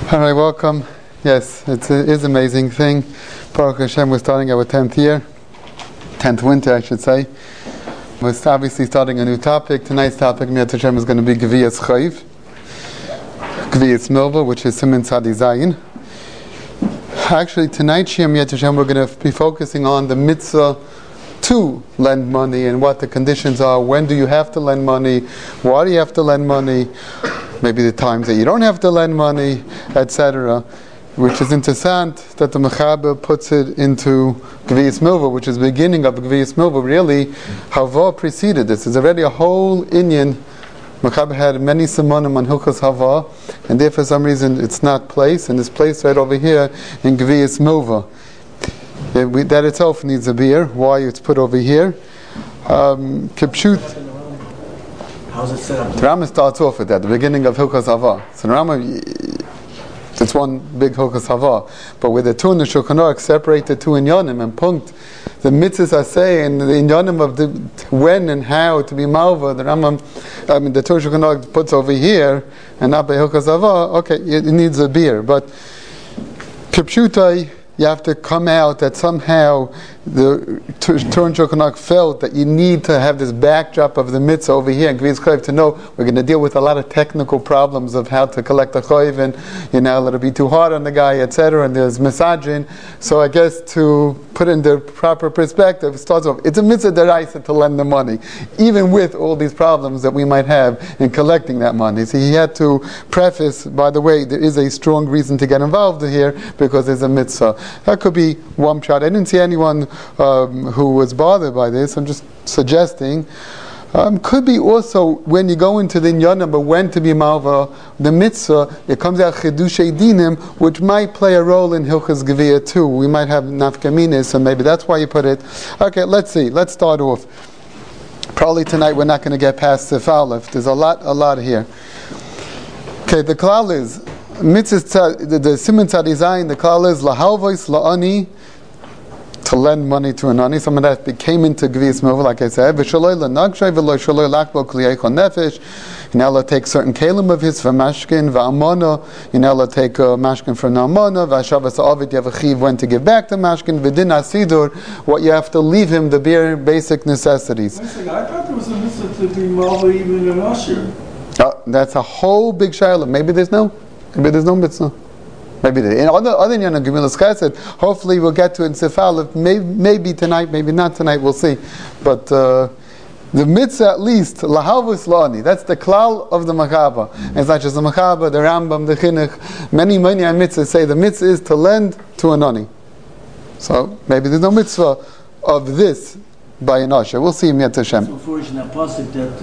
All right, welcome. Yes, it is an amazing thing. Baruch Hashem, we're starting our 10th year, 10th winter, I should say. We're obviously starting a new topic. Tonight's topic, Miyat Hashem, is going to be Gviyas Chayv, Gviyas Milva, which is Siman Tzadi Zayin. Actually, tonight, Miyat Hashem, we're going to be focusing on the mitzvah to lend money and what the conditions are. When do you have to lend money? Why do you have to lend money? Maybe the times that you don't have to lend money, etc. Which is interessant that the Mechaber puts it into Gviyas Milva, which is the beginning of Gviyas Milva. Really, Hava preceded this. There's already a whole Inyan. Mechaber had many Simonim on Hilchos Hava, and there for some reason it's not placed, and it's placed right over here in Gviyas Milva. That itself needs a beer. Why it's put over here? Kipshut. How's it set up? The Rambam starts off with that, the beginning of Hilchos Hava. So the Rambam, it's one big Hilchos Hava. But with the two in the Shulchan Aruch separate the two inyanim and punct, the mitzvahs are saying the inyanim of the when and how to be malva. The Rambam, the two Shulchan Aruch puts over here and not by Hilchos Hava. Okay, it needs a beer, but Kipshutai, you have to come out that somehow the Turin Shulchan Aruch felt that you need to have this backdrop of the mitzvah over here in Gviyas Chayv to know we're going to deal with a lot of technical problems of how to collect the chayv, and let it be too hard on the guy, etc. And there's misagin. So I guess to put in the proper perspective, it starts off, it's a mitzvah deraisa to lend the money, even with all these problems that we might have in collecting that money. So he had to preface, by the way, there is a strong reason to get involved here because there's a mitzvah. That could be one shot. I didn't see anyone who was bothered by this. I'm just suggesting. Could be also when you go into the inyanim, but when to be malva, the mitzvah, it comes out chidushei dinim, which might play a role in Hilchos Gviyah too. We might have nafkaminis, so maybe that's why you put it. Okay, let's see. Let's start off. Probably tonight we're not going to get past Sif Aleph. There's a lot here. Okay, the klal is mitzvah, the Siman Tzadi Zayin, the klal is lahalvois la'ani, to lend money to an ani. Some of that came into Gviyas Milva, like I said. V'shaloi l'nagshay v'lo shaloi l'akbo kliyeichon nefesh. You're now allowed to take certain kalim of his for mashkin, v'amona. You're now allowed to take mashkin for namona. V'ashavas ha'avid, you have a chiv when to give back to mashkin. V'din hasidur, what you have to leave him, the bare basic necessities. I thought there was a mitzvah to be malva even in Asher. That's a whole big shayla. Maybe there's no mitzvah. Maybe in other than Gemilas Chesed, hopefully we'll get to it in Sif Aleph. Maybe tonight, maybe not tonight. We'll see. But the mitzvah, at least lahavus lani. That's the klal of the Mechaber. It's not just the Mechaber, the Rambam, the Chinuch. Many mitzvahs say the mitzvah is to lend to an ani. So maybe there's no mitzvah of this by an usher. We'll see Miyat Hashem. So for that pasuk that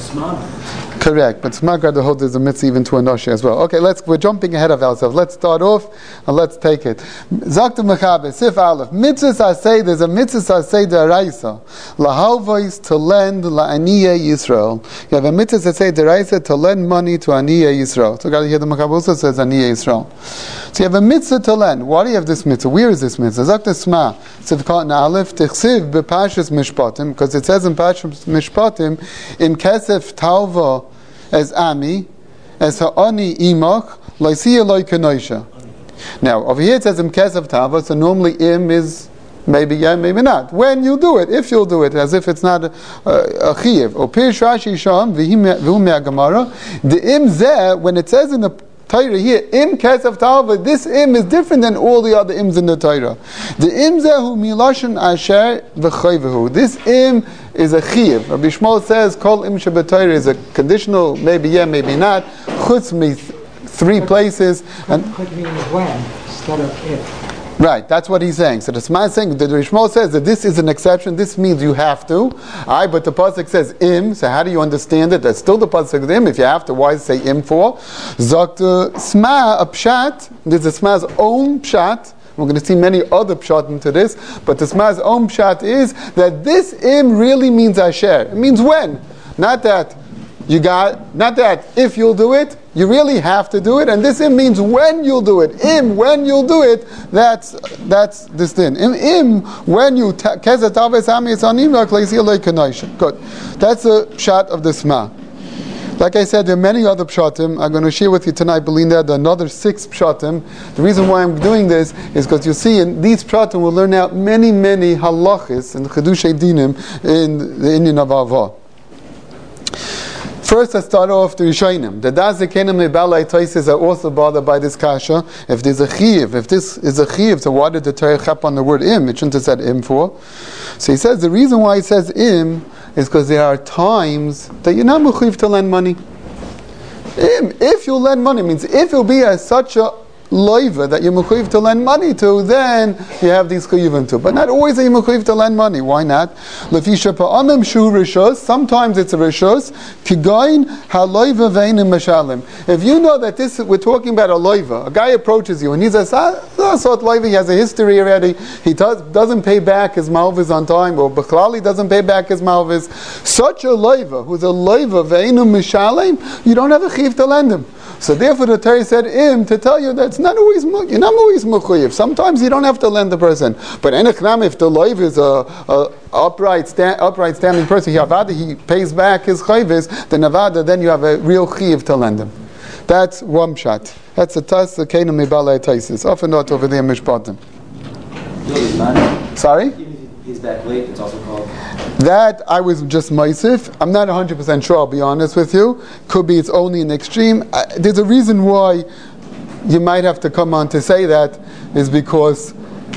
smag. Correct, but smag rather holds there's a mitzvah even to an usher as well. Okay, we're jumping ahead of ourselves. Let's start off and let's take it. Zaktu Mechaber, Sif Aleph. Mitzvahs I say, there's a mitzvah I say deraisa. Lahalvois to lend la'aniyeh Yisrael. You have a mitzvah I say deraisa to lend money to aniyeh Yisrael. So you got to hear the Mechaber also says aniyeh Yisrael. So you have a mitzvah to lend. Why do you have this mitzvah? Where is this mitzvah? Zaktu Sma, Sivkot Na'alef, Tichsiv b'Pashas Mishpatim, because it says in Pashas Mishpatim, Im Kesef Talva as Ami, as Ha'ani Imach, Laisiya Loi Kenoisha. Now, over here it says Im Kesef Talva, so normally Im is maybe yeah, maybe not. When you do it, if you'll do it, as if it's not a Chiyuv. O Pir Shashi Sham, V'hu Me'agamara, the Im Zeh, when it says in the Torah here, Im Kesef Talva, this Im is different than all the other Ims in the Torah. The Im Zehu Milashon Asher V'chayvehu. This Im is a Chiyuv. Rabbi Shmuel says, Kol Im Sheb'Torah is a conditional, maybe yeah, maybe not. Chutz me three places. And could mean when instead of if. Right, that's what he's saying. So the Shema is saying, the Rishmo says that this is an exception, this means you have to. But the Pasuk says im, so how do you understand it? That's still the Pasuk says im. If you have to, why does it say im for? Zokt Sma, a pshat, this is Sma's own pshat. We're going to see many other pshat into this, but the Sma's own pshat is that this im really means asher. It means when. Not that if you'll do it, you really have to do it, and this im means when you'll do it. Im, when you'll do it, that's this thing. Im, when you kezet aves ami esanim laklesi alei kanoisha. Good. That's a shot of the Sma. Like I said, there are many other pshatim. I'm going to share with you tonight, Belinda, another 6 pshatim. The reason why I'm doing this is because you see, in these pshatim we'll learn out many halachis and chedushay dinim in the Indian of Avah. First, let's start off the Rishonim. The Dazikenim Mebalai Taisis are also bothered by this kasha. If there's a chiv, if this is a chiv, so why did the Torah chap on the word im? It shouldn't have said im for. So he says the reason why he says im is because there are times that you're not mechuyev to lend money. If you lend money, means if you'll be such a loiva that you're mechuyev to lend money to, then you have these chuyuvim too. But not always are you mechuyev to lend money. Why not? Lefisha pa'amim shu rishos. Sometimes it's a rishos. Kigayin haloiva veinim mashalim. If you know that we're talking about a loiva, a guy approaches you and he says, sort loiva, he has a history already. He doesn't pay back his malvis on time, or Bechlali doesn't pay back his malvis. Such a loiva, who's a loiva veinim mashalim, you don't have a chiv to lend him. So therefore the Torah said im to tell you that you're not always mechuyev. Sometimes you don't have to lend the person. But enechnam, if the loiv is a upright standing person, he pays back his chayvis, then you have a real chiv to lend him. That's one shot. That's a tas the keinu mebalei taisis. Often not over there mishpatim. Sorry? He's back late, it's also called. That I was just meisif. I'm not 100% sure, I'll be honest with you. Could be it's only an extreme. There's a reason why you might have to come on to say that, is because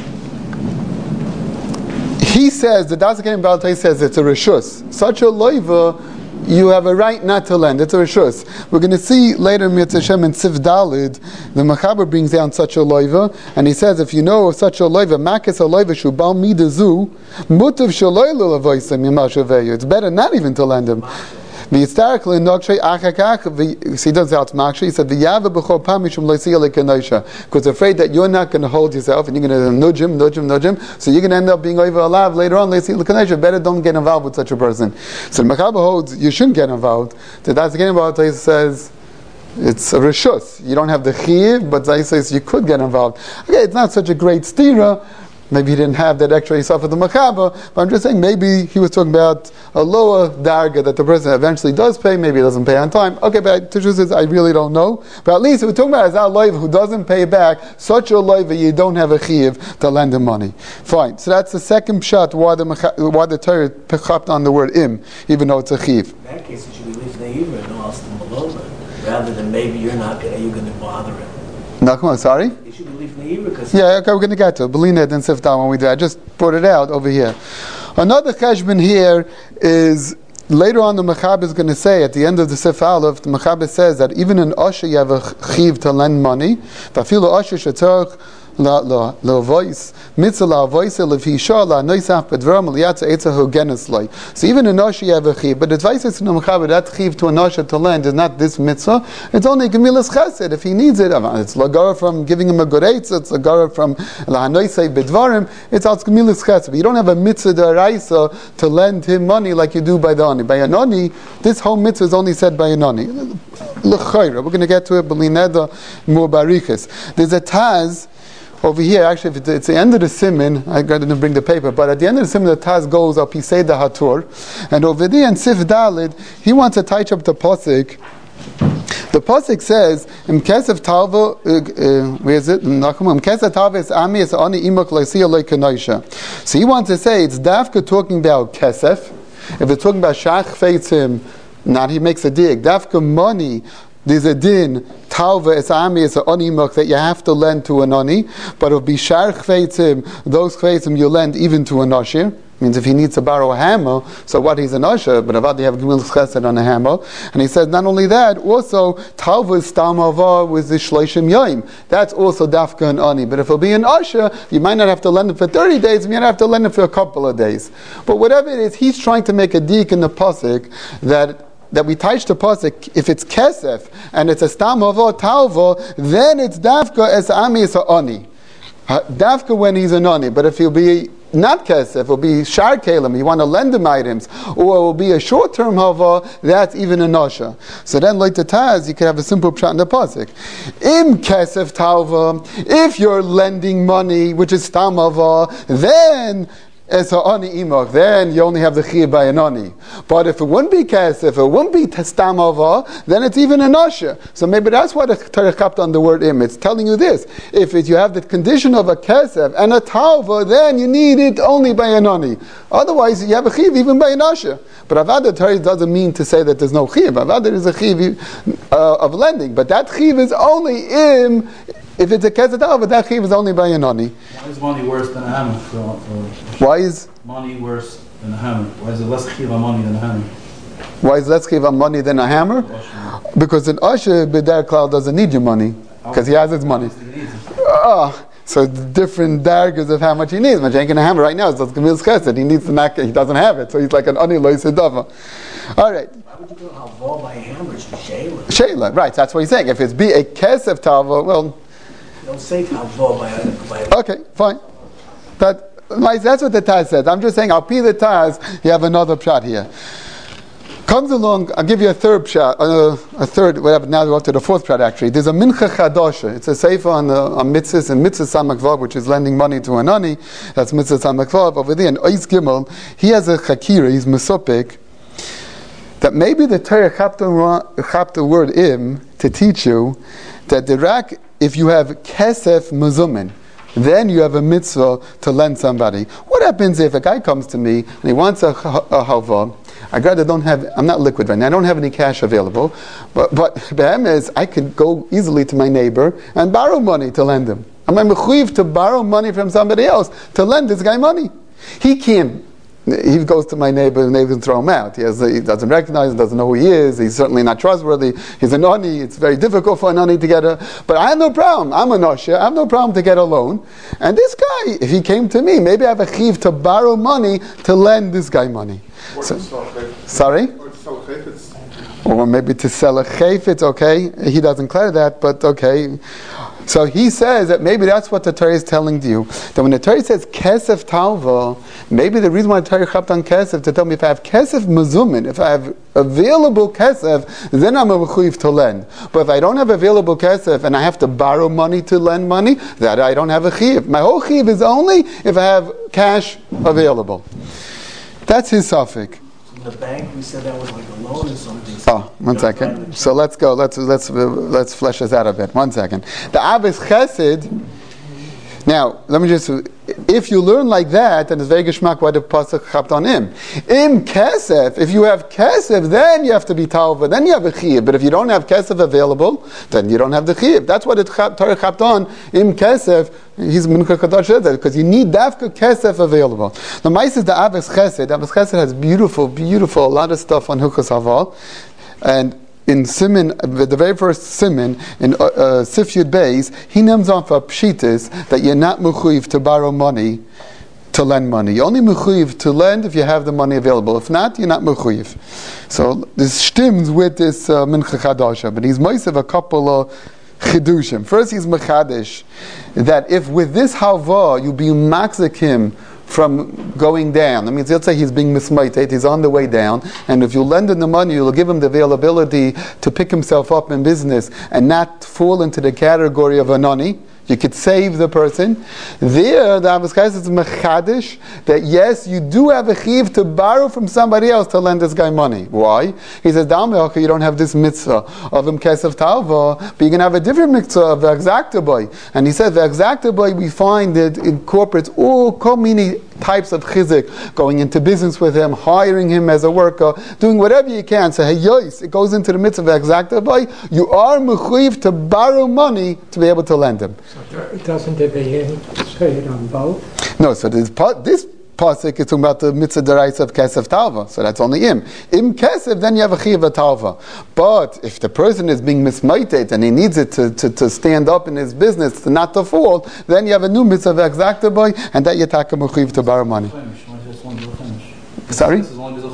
he says, the Dazaken Baltai says it's a reshus. Such a loiva, you have a right not to lend. It's a reshus. We're going to see later in Mitzvah Shem and Sif Dalid, the Machaber brings down such a loiva, and he says, if you know of such a loiva, makis a loiva shu bal midazu, mutav shaloilu lavoisem yimashaveyu. It's better not even to lend him. He does how it's makshi. He said, because afraid that you're not going to hold yourself and you're going to nudge him, so you're going to end up being over alive later on. Better don't get involved with such a person. So the Machaber holds you shouldn't get involved. So that's again about it says it's a reshus. You don't have the chiv, but Zay says you could get involved. Okay, it's not such a great stira. Maybe he didn't have that extra Yisaf of the Machaber, but I'm just saying maybe he was talking about a lower darga that the person eventually does pay, maybe he doesn't pay on time. Okay, but the truth is I really don't know. But at least if we're talking about a loiva who doesn't pay back, such a loiva you don't have a chiv to lend him money. Fine. So that's the second pshat why the Torah picked up on the word im, even though it's a chiv. In that case, it should be lifnei and no astam maloma, rather than maybe you're going to bother him. Nachman, sorry? It should be lifnei because yeah, okay, we're going to get to it. Belina didn't sift down when we did. I just brought it out over here. Another cheshbon here is later on the Machaber is going to say at the end of the Sif Aleph, the Machaber says that even in Osher you have a chiv to lend money. V'afilu Osher shetzorach voice mitzvah la voice levisha la noisaf bedvarim liyatza etzahu genesloi. So even in Osher you have a chiv, but the advice is to the Machaber that chiv to an Osher to lend is not this mitzvah. It's only gemilas chesed if he needs it. It's lagara from giving him a goretz. It's lagara from la noisei bedvarim. It's al gemilas chesed. But you don't have a mitzvah deraisa to lend him money like you do by the ani. By an ani, this whole mitzvah is only said by an ani. L'chayra. We're going to get to it. Belineda more bariches. There's a taz over here. Actually, if it's the end of the siman, I didn't bring the paper, but at the end of the siman, the taz goes up. He said the hatur, and over there in Sif Dalid, he wants to touch up the pasuk. The pasuk says, "Im kesef talva." Where is it? Im kesef talva is ami es ani imak leisiya leikanaisha. So he wants to say it's dafka talking about kesef. If it's talking about shach feitzim, not he makes a dig. Dafka money. There's a din, talva es ami es ani imak that you have to lend to an ani, but it'll be shach feitzim. Those feitzim you lend even to an ashir. Means if he needs to borrow a hammer, so what, he's an usher, but avad you have gemilas chesed on a hammer. And he says not only that, also talva is stam hava with the shloishim yoim. That's also dafka and ani. But if it'll be an usher, you might not have to lend it for 30 days, you might have to lend it for a couple of days. But whatever it is, he's trying to make a dik in the pasuk that we touch the pasuk, if it's kesef and it's a stam hava talva, then it's dafka as ami is ani. Dafka when he's an ani, but if he'll be not kesef, it'll be shar kalim, you want to lend him items, or it will be a short-term hava, that's even a nasha. So then, like the Taz, you could have a simple pshat in the pasuk. Im kesef talva, if you're lending money, which is stam hava, then It's a ani imach, then you only have the chiyuv by an ani. But if it wouldn't be kesef, if it wouldn't be stam ava, then it's even an asher. So maybe that's why the Torah kept on the word im. It's telling you this: if you have the condition of a kesef and a tauva, then you need it only by an ani. Otherwise, you have a chiyuv even by an asher. But avad the Torah doesn't mean to say that there's no chiyuv. Avad there is a chiyuv of lending, but that chiyuv is only im. If it's a kesef tauva, that chiyuv is only by an ani. Why is money worse than a hammer? Why is money worse than a hammer? Why is it less chiva money than a hammer? Why is less chiva money than a hammer? Because an usher b'der klal doesn't need your money because he has his money. So different dargers of how much he needs. Much ain't gonna hammer right now. So it's Gemil's chesed. He needs to knock it. He doesn't have it, so he's like an ani lo yisedava. All right. Why would you go halva by a hammer? It's shayla. Shayla, right? That's what he's saying. If it's be a kesef tava, well. Don't say halva by a. Okay, fine. That's what the Taz says. I'm just saying, I'll be the Taz, you have another pshat here. Comes along, I'll give you a third pshat, whatever, now we go to the fourth pshat actually. There's a mincha chadosha. It's a sefer on mitzvahs, and mitzvah samakvav, which is lending money to an ani. That's mitzvah samakvav. Over there, in Ois Gimel, he has a chakira, he's mesopik, that maybe the Torah chapped the word im to teach you that the rak, if you have kesef mezumin, then you have a mitzvah to lend somebody. What happens if a guy comes to me and he wants a halva? I'm not liquid right now, I don't have any cash available, but Be'em is, I could go easily to my neighbor and borrow money to lend him. Am I mechuyev to borrow money from somebody else to lend this guy money? He can't. He goes to my neighbor and the neighbor can throw him out. He doesn't recognize him, doesn't know who he is, he's certainly not trustworthy, he's an ani, it's very difficult for an ani to get but I have no problem, I'm a nosher, I have no problem to get a loan. And this guy, if he came to me, maybe I have a chiv to borrow money to lend this guy money. Sorry? Or maybe to sell a chayfetz, okay? He doesn't clear that, but okay. So he says that maybe that's what the Torah is telling you. That when the Torah says kesef talva, maybe the reason why the Torah chapped on kesef to tell me if I have kesef mezumin, if I have available kesef, then I'm a mechuyev to lend. But if I don't have available kesef and I have to borrow money to lend money, that I don't have a chiyuv. My whole chiyuv is only if I have cash available. That's his suffix. The bank, we said that was like a loan or something. Oh, one second. So let's go. Let's flesh this out a bit. 1 second. The Abbas Chesed. Now, let me just. If you learn like that, then it's very geschmack why the pasuk chapped on im. Im kesef. If you have kesef, then you have to be talva. Then you have a chiyuv. But if you don't have kesef available, then you don't have the chiyuv. That's what the Torah chapped on im kesef. He's mincha kadosh said that because you need dafka kesef available. The mice is the Abbas Chesed. Abbas Chesed has beautiful, a lot of stuff on Hilchos Haval, and in Siman, the very first Siman, in Sif Yud Beis, he names off a pshitis that you're not mechuyev to borrow money, to lend money. You're only mechuyev to lend if you have the money available. If not, you're not mechuyev. So this stims with this mincha chadasha, but he's moisev a couple of chidushim. First, he's mechadish that if with this halva you be maxik him from going down. That means let's say he's being mismaited, he's on the way down, and if you lend him the money, you'll give him the availability to pick himself up in business and not fall into the category of a nani. You could save the person. There, the Abbas Chesed is mechadish that yes, you do have a chiv to borrow from somebody else to lend this guy money. Why? He says, "Dalmeach, you don't have this mitzvah of him kesef talva, but you can have a different mitzvah of the exaktaboy." And he says, the exaktaboy we find that incorporates all many types of chizik, going into business with him, hiring him as a worker, doing whatever you can. So hey, yois, it goes into the mitzvah of exaktaboy. You are mechuyev to borrow money to be able to lend him. So doesn't the Be'im say it on both? No, so this pasuk is talking about the mitzvah deraisa of kesef talva, so that's only im. Im kesef, then you have a chiyuv talva. But if the person is being mismaited and he needs it to stand up in his business, to not to fall, then you have a new mitzvah of exacta boy, and that you take a chiyuv to borrow money. Sorry?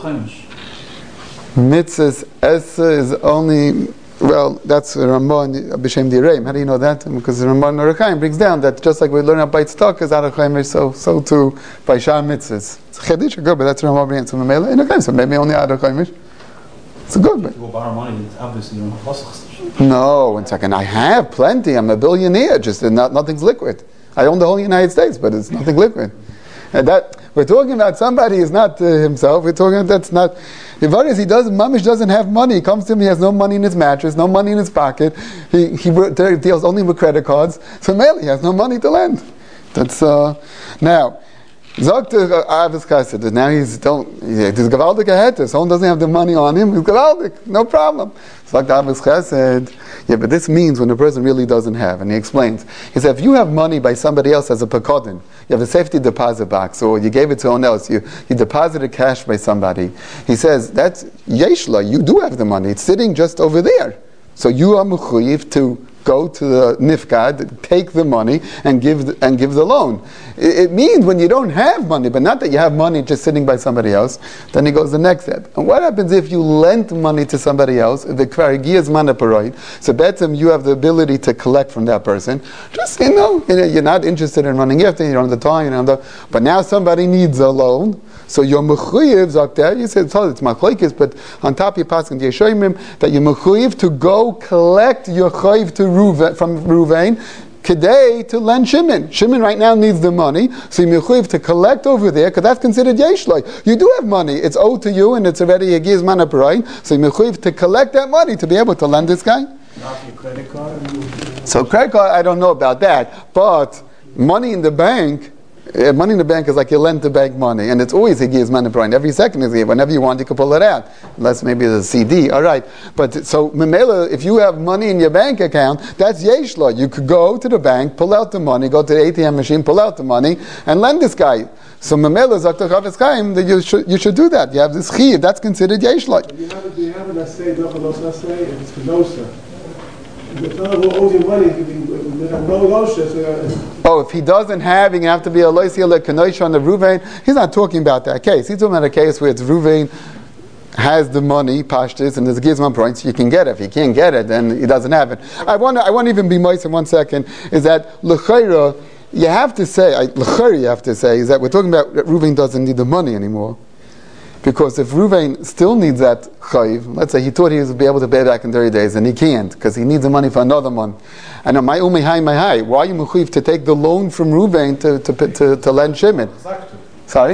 Mitzvahs essa is only. Well, that's Ramban B'Shem Direim. How do you know that? Because Ramban Norechaim brings down that just like we learn about stock is out of Chaimish, so too by Shar Mitzvahs. It's a Chedish, good, but that's Ramban brings so Mamela in a Chaim, so maybe only out of Chaimish. It's good, but. If you go borrow money, obviously you don't have pasuk. No, 1 second. I have plenty. I'm a billionaire. Just nothing's liquid. I own the whole United States, but it's nothing liquid. And that we're talking about somebody is not himself. We're talking that's not. If Mamish doesn't have money. He comes to him. He has no money in his mattress, no money in his pocket. He deals only with credit cards. So mainly he has no money to lend. That's now. Zogte Avis Chesed. Now he's gewaldig ahead. Someone doesn't have the money on him. He's gewaldig. No problem. Zogte Avis Chesed. Yeah, but this means when a person really doesn't have. And he explains. He said, if you have money by somebody else as a pekodin, you have a safety deposit box, or you gave it to someone else, you deposited cash by somebody. He says that's yeshla. You do have the money. It's sitting just over there. So you are mechuyev to go to the nifgad, take the money, and give the loan. It means when you don't have money, but not that you have money just sitting by somebody else. Then he goes the next step. And what happens if you lent money to somebody else? The kvarigiyas manaparoid. So betzim, you have the ability to collect from that person. Just you're not interested in running after. You don't have the time. But now somebody needs a loan. So your mechuyev zakter. You said it's machlokes, but on top you pass in the Yeshayimim that you're mechuyev to go collect your chayiv to from Ruvain, Kedei to lend Shimon. Shimon right now needs the money, so you're mechuyev to collect over there, because that's considered yeshloi. You do have money, it's owed to you, and it's already a giz manaparayin, so you're mechuyev to collect that money to be able to lend this guy. Not your credit card? So credit card, I don't know about that, but money in the bank is like you lend the bank money, and it's always a giz manaparayin. Every second is a giz. Whenever you want, you can pull it out, unless maybe there's a CD. All right, but so memela, if you have money in your bank account, that's yeshla. You could go to the bank, pull out the money, go to the ATM machine, pull out the money, and lend this guy. So memela zakta chavetz chaim that you should do that. You have this chiv. That's considered yeshla. Do you have an assay, if it's kenosa? The fellow who owes you money could be no losha. Oh, if he doesn't have, he have to be a loisia lekanoisha on the Ruvain. He's not talking about that case. He's talking about a case where it's Ruvain has the money, pashtus, and there's a gizman point, so you can get it. If he can't get it, then he doesn't have it. I want to even be moist in 1 second, is that l'chayra, you have to say is that we're talking about that Ruvain doesn't need the money anymore. Because if Ruvain still needs that chayiv, let's say he thought he would be able to pay back in 30 days, and he can't, because he needs the money for another month. And my umei why are you mechuyev to take the loan from Ruvain to lend Shimon? Sorry?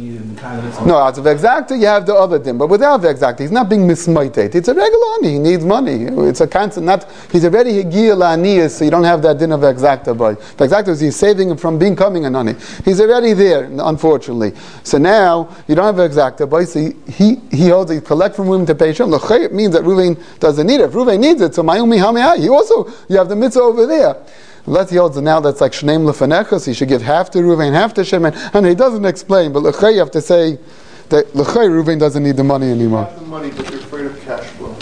No, as of exacta, you have the other thing. But without the exacta, he's not being mismoited. It's a regular ani. He needs money. It's a constant, he's already higiyah la'aniyas, so you don't have that din of exacta boy. The exacta is he's saving him from becoming an ani. He's already there, unfortunately. So now, you don't have exacta boy, so he holds, he collect from Ruvain to pay Shimon. L'chayr means that Ruvain doesn't need it. If Ruvain needs it, so ma'umi hamei you have the mitzvah over there. Let's holds now that's like Shneim Lefanechas, he should give half to Ruvain, half to Shimon, and he doesn't explain, but L'chai you have to say that L'chai Ruvain doesn't need the money anymore. You have the money, but you're afraid of cash flow.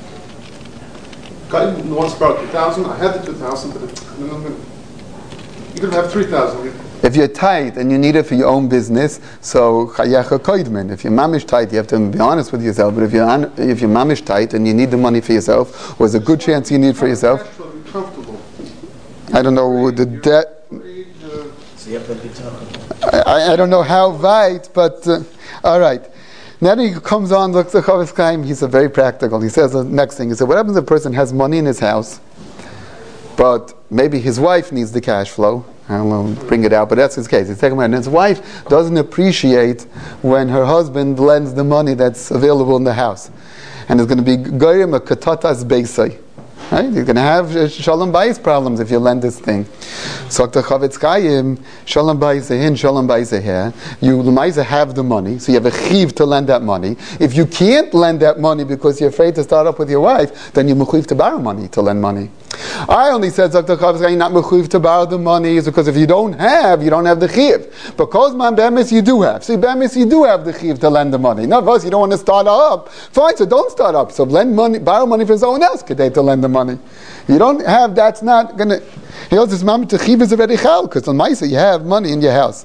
God once borrowed 2,000, I had the 2,000, but you could have 3,000. If you're tight and you need it for your own business, so chayacha koidman. If you're mamish tight, you have to be honest with yourself. But if you're mamish tight and you need the money for yourself, or there's a good chance you need for yourself, Cash flow, be comfortable. I don't know the debt. So you have to be talking. I don't know how weit, but all right. Now he comes on, looks at Chavetz Chaim. He's very practical. He says the next thing. He said, "What happens if a person has money in his house, but maybe his wife needs the cash flow? I don't know, bring it out, but that's his case. He's talking about, and his wife doesn't appreciate when her husband lends the money that's available in the house, and it's going to be goyim a katatas beisai." Right? You're going to have shalom bayis problems if you lend this thing. So the Chavetz Chaim, shalom bayis hin, shalom bayis here. You l'maisa have the money, so you have a chiv to lend that money. If you can't lend that money because you're afraid to start up with your wife, then you're mechuyev to borrow money to lend money. I only said Dr. Chavetz Chaim not mechuyev to borrow the money is because if you don't have the chiv. Because man bemis you do have. So bemis you do have the chiv to lend the money. Not because you don't want to start up. Fine, so don't start up. So lend money, borrow money for someone else to lend the money. You don't have, that's not going to, he holds his mom to chiv is already chal, because on Maisa you have money in your house.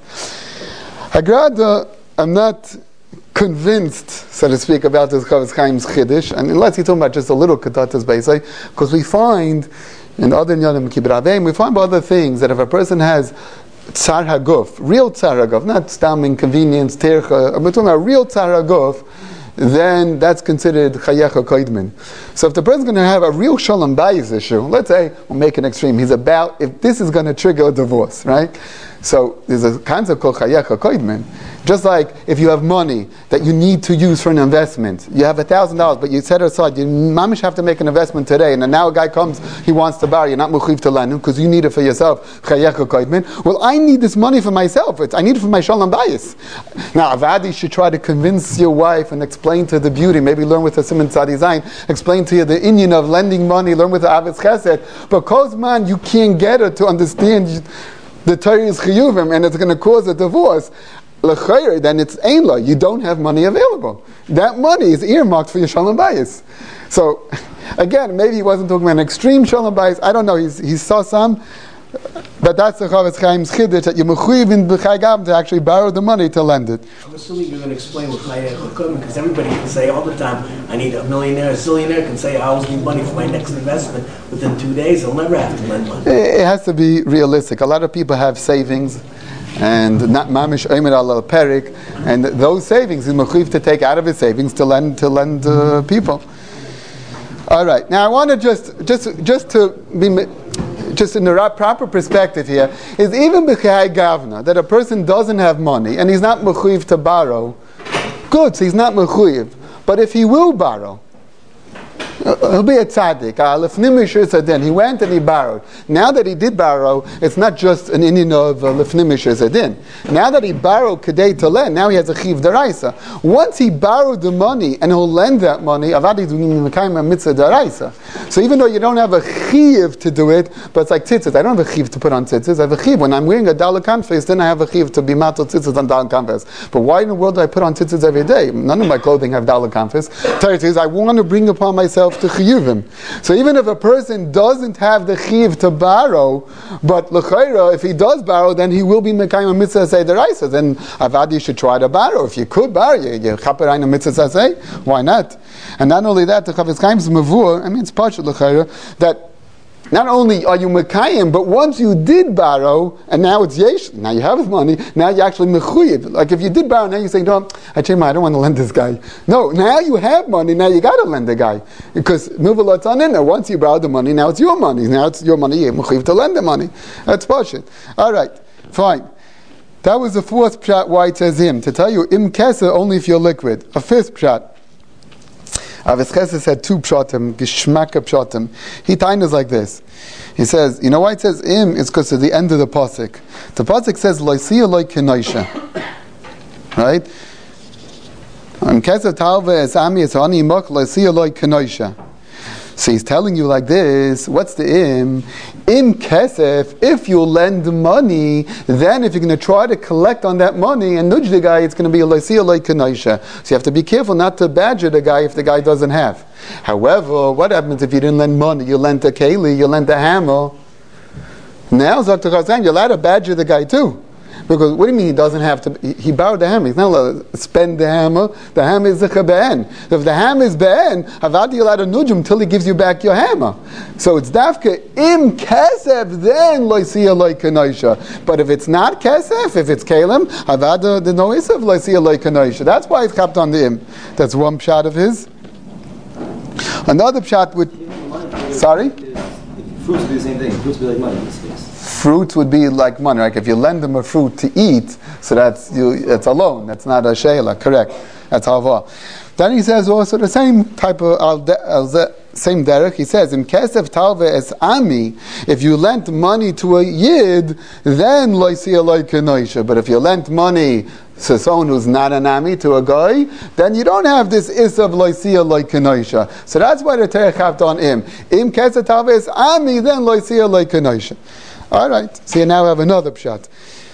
I'm not convinced, so to speak, about this Chavetz Chaim's chiddush, and unless he's talking about just a little katatas beisai, because we find in other Nyanim Kibbur Aveim, we find other things that if a person has tsar haguf, real tsar haguf, not stam inconvenience, tercha, we're talking about real tsar haguf, then that's considered chayecha koidmin. So if the person's going to have a real shalom bayis issue, let's say, we'll make an extreme, if this is going to trigger a divorce, right? So there's a concept called chayecha koidmin. Just like if you have money that you need to use for an investment, you have $1,000, but you set it aside, you mamish have to make an investment today, and then now a guy comes, he wants to borrow, you're not mechuyev to lend him because you need it for yourself. Chayecha koidmin. Well, I need this money for myself. I need it for my shalom bayis. Now, avadi should try to convince your wife and explain to the beauty. Maybe learn with the Simon Tzadi Zayin. Explain to you the inyan of lending money. Learn with the Avetz Chesed. Because man, you can't get her to understand the Torah is chiyuvim, and it's going to cause a divorce. Then it's ein lo. You don't have money available. That money is earmarked for your shalom bayis. So, again, maybe he wasn't talking about an extreme shalom bayis. I don't know. He saw some, but that's the Chavetz Chaim's chiddush that you're mechuyev in b'chai gam to actually borrow the money to lend it. I'm assuming you're going to explain what chayecha koidmin, because everybody can say all the time, I need a millionaire, a zillionaire can say I always need money for my next investment. Within 2 days, they'll never have to lend money. It has to be realistic. A lot of people have savings, and not mamish oimer al perik, and those savings is mechuyev to take out of his savings to lend people. All right. Now I want to just in the proper perspective here is even b'chai gavna that a person doesn't have money and he's not mechuyev to borrow. Good, so he's not mechuyev. But if he will borrow, he'll be a tzaddik. He went and he borrowed. Now that he did borrow, it's not just an inyan of lefnim mishur. Now that he borrowed kedei to lend, now he has a chiv deraisa. Once he borrowed the money and he'll lend that money, avadi mekayim a mitzvah deraisa. So even though you don't have a chiv to do it, but it's like tzitzis. I don't have a chiv to put on tzitzis. I have a chiv. When I'm wearing a daled kanfes, then I have a chiv to be matal tzitzis on daled kanfes. But why in the world do I put on tzitzis every day? None of my clothing have daled kanfes. Torah says I want to bring upon myself to chiyuvim. So even if a person doesn't have the chiv to borrow, but l'chayra, if he does borrow, then he will be mekayim a mitzvah say deraisa. Then avadi should try to borrow. If you could borrow, you chaper ein a mitzvah say. Why not? And not only that, the Chavetz Chaim's mavur. I mean, it's partial l'chayra that not only are you mekayim, but once you did borrow, and now it's yesh, now you have money, now you're actually mechuyev. Like if you did borrow, now you say, no, I don't want to lend this guy. No, now you have money, now you got to lend the guy. Because muvalot's on in there. Once you borrowed the money, now it's your money. Now it's your money, you're mechuyev to lend the money. That's bullshit. All right, fine. That was the fourth pshat why it says him. To tell you, im kesa only if you're liquid. A fifth pshat. Avetz Chesed said two pshatim, geshmaka pshatim. He tainas like this. He says, you know why it says im? It's because at the end of the pasuk. The pasuk says loisiya loy kenaisha. Right? Im kesef talve es ami es ani imok loisiya loy kenaisha. So he's telling you like this, what's the im? Im kesef, if you lend money, then if you're going to try to collect on that money and nudge the guy, it's going to be a loisiya loy kenaisha. So you have to be careful not to badger the guy if the guy doesn't have. However, what happens if you didn't lend money? You lent a keli, you lent a hammer. Now, Dr. Chazan, you're allowed to badger the guy too. Because what do you mean he doesn't have to? He borrowed the hammer. He's not allowed to spend the hammer. The hammer is zecha be'en. If the hammer is be'en, avadi allowed to nudge him until he gives you back your hammer. So it's dafka im kesef, then loisiya loy kenaisha. But if it's not kesef, if it's kalim, avada the noisef loisiya loy kenaisha. That's why it's kept on the im. That's one pshat of his. Another pshat would. Sorry. Fruits would be the same thing. Fruits would be like money in this case. Fruits would be like money. Like if you lend them a fruit to eat, so it's a loan. That's not a sheila. Correct. That's hava. Then he says also the same type of same derech. He says in kesef talve es ami. If you lent money to a yid, then loisiya loy kenaisha. But if you lent money to someone who's not an ami, to a guy, then you don't have this isav loisiya loy kenaisha. So that's why the Torah chapped on him. Im kesef talve es ami, then loisiya loy kenaisha. All right, so you now have another pshat.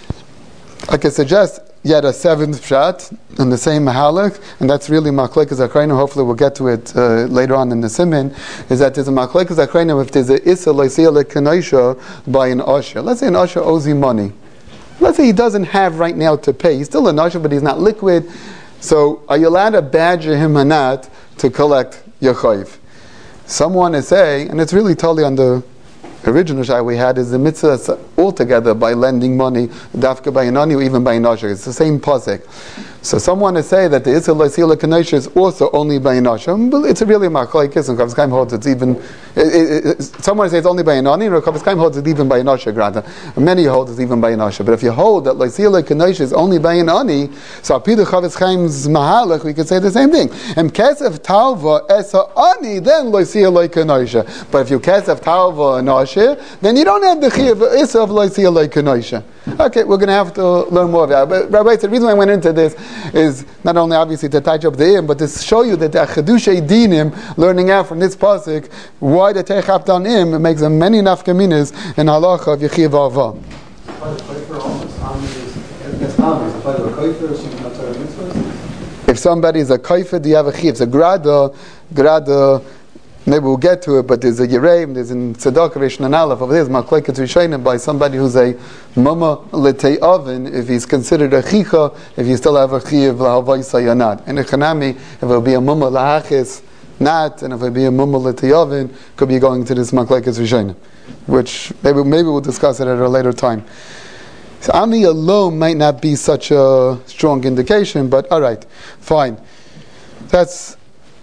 I can suggest yet a seventh pshat in the same mahalach, and that's really machlekes akrayim. Hopefully we'll get to it later on in the simin, is that there's a machlekes akrayim if there's a isa loisiya kenaisha by an usher. Let's say an usher owes you money. Let's say he doesn't have right now to pay. He's still an usher, but he's not liquid. So are you allowed to badger him or not to collect your chayv? Someone is saying, and it's really totally on the original shai we had, is the mitzvah altogether by lending money, dafka by an ani or even by an asher. It's the same pasuk. So someone to say that the Isser Loisila Kanosha is also only by an asher, it's really a machlokes, and Chavis Chaim holds it's even, someone say it's only by an ani, or Chavis Chaim holds it even by an asher, grata. Many hold it's even by an asher. But if you hold that Loisila Kanosha is only by an ani, so Apidu Chavis Chaim's mahalach, we could say the same thing. And Kesef Talva Esa Ani, then Loisila Kanosha. But if you Kesef Talva and asher, then you don't have the Chiyav Isser of Loisila Kanosha. Okay, we're going to have to learn more of that. But Rabbi said the reason why I went into this is not only obviously to touch up the im, but to show you that the Chedushay Dinim, learning out from this pasuk, why the Techap down im, it makes many nafkaminas in halacha of Yechiv Ava. If somebody is a kaifer, do you have a chiv? It's a grada, maybe we'll get to it, but there's a Yereim, there's in Tzedakah Rishon and Aleph, over there is Machlekes Rishonim by somebody who's a mama letei oven, if he's considered a chicha, if you still have a chiv l'havaisa or not. And a chanami, if it will be a mama lahachis, not, and if it will be a mama letei oven, could be going to this Machlekes Rishonim, which maybe we'll discuss it at a later time. So Ani alone might not be such a strong indication, but alright, fine. Let's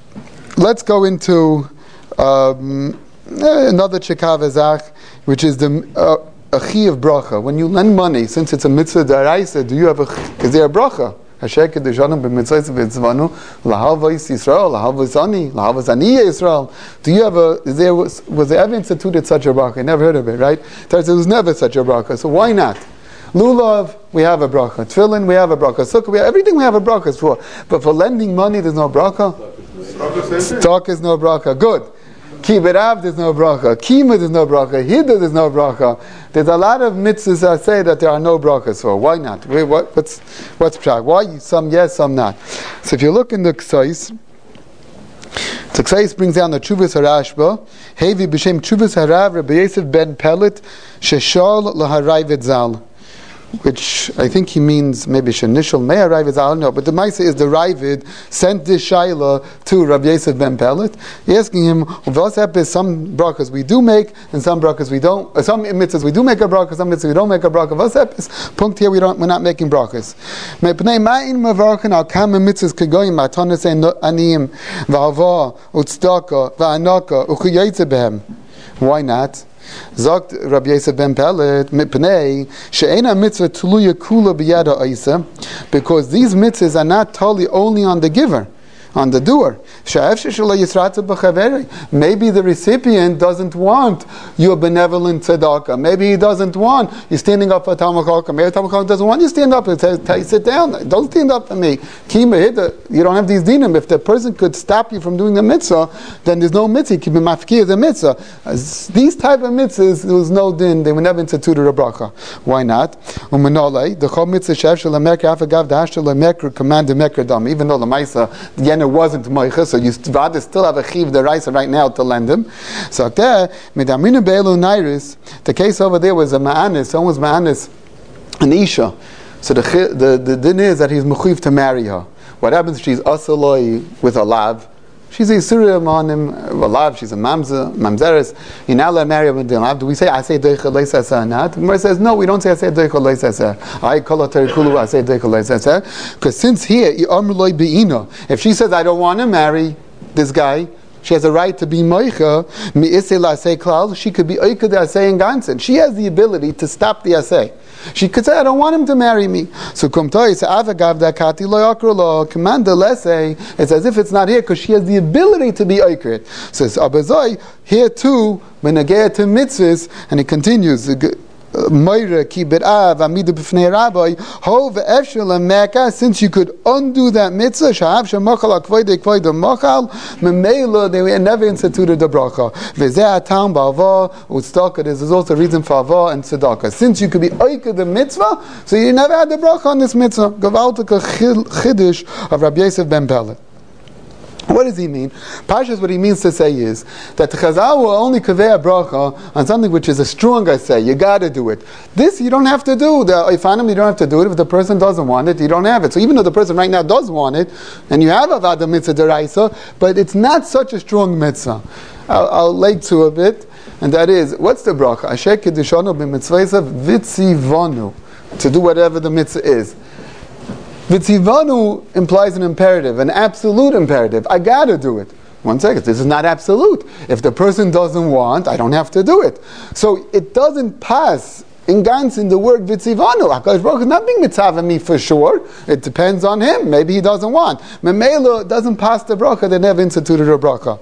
go into another chikav, which is the chi of bracha. When you lend money, since it's a mitzvah daraisa, do you have is there a bracha? Hashem kedushanim b'mitzvahs v'tzvanu lahavos Yisrael, lahavos ani, lahavos ani Yisrael. Do you have was there ever instituted such a bracha? I never heard of it, right? There was never such a bracha, so why not? Lulav, we have a bracha. Tefillin, we have a bracha. Sukkah, everything we have a bracha for. But for lending money, there's no bracha. Stock is no bracha. Good. Kiberav, there's no bracha. Kima, there's no bracha. Hida, there's no bracha. There's a lot of mitzvahs that say that there are no brachas for. Why not? What's pshat? Why some yes, some not? So if you look in the Ksais, the Ksais brings down the Chuvas Harashba. Hevi b'shem Chuvas Harav Rabbi Yosef ben Pelet sheshal laharayvet zal. Which I think he means maybe Shanishal may arrive as I don't know, but the Maisa is the Ravid sent this Shaila to Rabbi Yosef ben Pelet, asking him, some brachas we do make and some brachas we don't. Some mitzvahs we do make a bracha, some mitzvahs we don't make a bracha. Punkt here we're not making brachas. Mepnei ma'in mavarchen al kama mitzvahs kegoyim matanas aniyim v'hava u'tzdaka v'anaka u'chuyaytze behem. Why not? Zogt Rabbi Yosef ben Pelet mipnei she'ena mitzvah tuluya kula biyada oisa, because these mitzvahs are not totally only on the giver, on the doer. Maybe the recipient doesn't want your benevolent tzedakah. Maybe he doesn't want you standing up for Talmud Chacham. Maybe Talmud Chacham doesn't want you stand up and say, sit down. Don't stand up for me. You don't have these dinim. If the person could stop you from doing the mitzvah, then there's no mitzvah. Keep mafkir the mitzvah. These type of mitzvahs, there was no din. They were never instituted a bracha. Why not? The chol mitzvah shev shel mekra afagav dash shel mekra command the mekra dam. Even though the ma'isa yener wasn't moicha, so you still have a chiv deraisa right now to lend him. So there, midamina be'elu nairis, the case over there was a ma'anis. Someone was ma'anis an isha. So the din is that he's mechuyev to marry her. What happens if she's asaloi with a lav? She's a Yisura Manim, a lav, she's a mamzeres. You're not allowed to marry her with a lav. Do we say asay deicha leisasa or not? The Gemara says no, we don't say asay deicha leisasa. I call her terikulu asay deicha leisasa. Because since here, if she says I don't want to marry this guy, she has a right to be moicha, mi'isei la'asei klal, she could be oikad asay in gansen. She has the ability to stop the asay. She could say, I don't want him to marry me. So kumtoi say avagav dakati lo yakro lo command the lesay. It's as if it's not here because she has the ability to be oikad. So it's abazoi here too when again to mitzvahs, and it continues. Moira ki berav amidu b'fnei rabbi ho ve'efshel meka, since you could undo that mitzvah shahav shemachal akvoide kvoide machal memela, they were never instituted the bracha v'zeh atam ba'ava u'tzedakah. This is also a reason for ava and tzedakah. Since you could be oiked the mitzvah, so you never had the bracha on this mitzvah. Gavaltika chiddush of Rabbi Yosef ben Pelet. What does he mean? Pashas, what he means to say is that the Chazal will only convey a bracha on something which is a strong say. You got to do it. This you don't have to do. The Ifanim, you don't have to do it. If the person doesn't want it, you don't have it. So even though the person right now does want it, and you have Avada mitzvah deraisa, but it's not such a strong mitzvah. I'll lay to a bit. and that is, what's the bracha? Asher Kiddushanu b'mitzvaysav vitzivanu, to do whatever the mitzvah is. Vitzivanu implies an imperative, an absolute imperative. I gotta do it. One second, this is not absolute. If the person doesn't want, I don't have to do it. So it doesn't pass in Gans in the word vitzivanu. HaKadosh Baruch Hu is not being mitzvah me for sure. It depends on him. Maybe he doesn't want. Memela doesn't pass the bracha, they never instituted a bracha.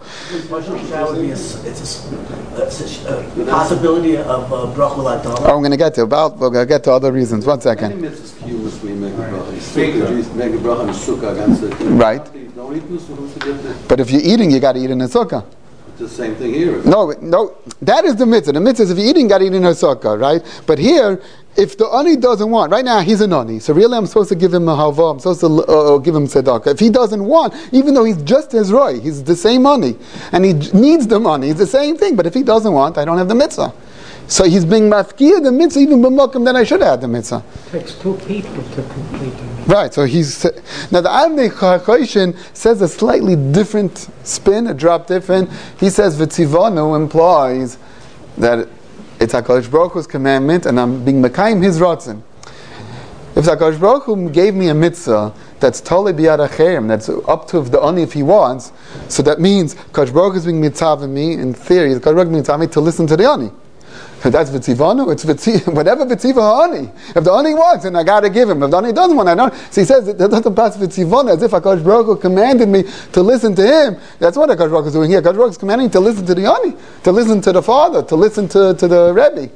It's a possibility of bracha l'adama. Oh, I'm going to get to we're going to get to other reasons. 1 second. Any mitzvahs kius we make a bracha. Make a bracha in sukkah against it. Right. But if you're eating, you got to eat in a sukkah. It's the same thing here. No, that is the mitzvah. The mitzvah is if you're eating, got to eat in a sukkah, right? But here, if the ani doesn't want, right now he's an ani, so really I'm supposed to give him a halva, I'm supposed to give him tzedakah. If he doesn't want, even though he's just as roy, he's the same ani, and he needs the money, it's the same thing. But if he doesn't want, I don't have the mitzvah. So he's being mafkir the mitzvah even b'makom that I should have had the mitzvah. It takes two people to complete the mitzvah. Right, so now the Avnei Chachoshin says a slightly different spin, a drop different. He says V'tzivanu implies that it's HaKadosh Baruch Hu's commandment and I'm being mekayim his ratzon. If HaKadosh Baruch Hu gave me a mitzvah that's totally biyad acherim, that's up to the ani if he wants, so that means HaKadosh Baruch Hu is being mitzvah me, in theory, HaKadosh Baruch Hu is mitzvah me to listen to the ani. That's v'tzivanu. It's whatever v'tziva ha'ani. If the ani wants, then I got to give him. If the ani doesn't want, I don't. So he says that doesn't pass v'tzivanu as if HaKadosh Baruch Hu commanded me to listen to him. That's what HaKadosh Baruch Hu is doing here. HaKadosh Baruch Hu is commanding me to listen to the ani, to listen to the father, to listen to the Rebbe.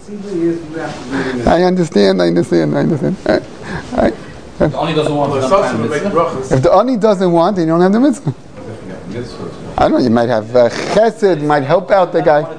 I understand. All right. The ani doesn't want to. If the ani doesn't want, then you don't have the mitzvah. I don't know, you might have chesed, might help out the guy.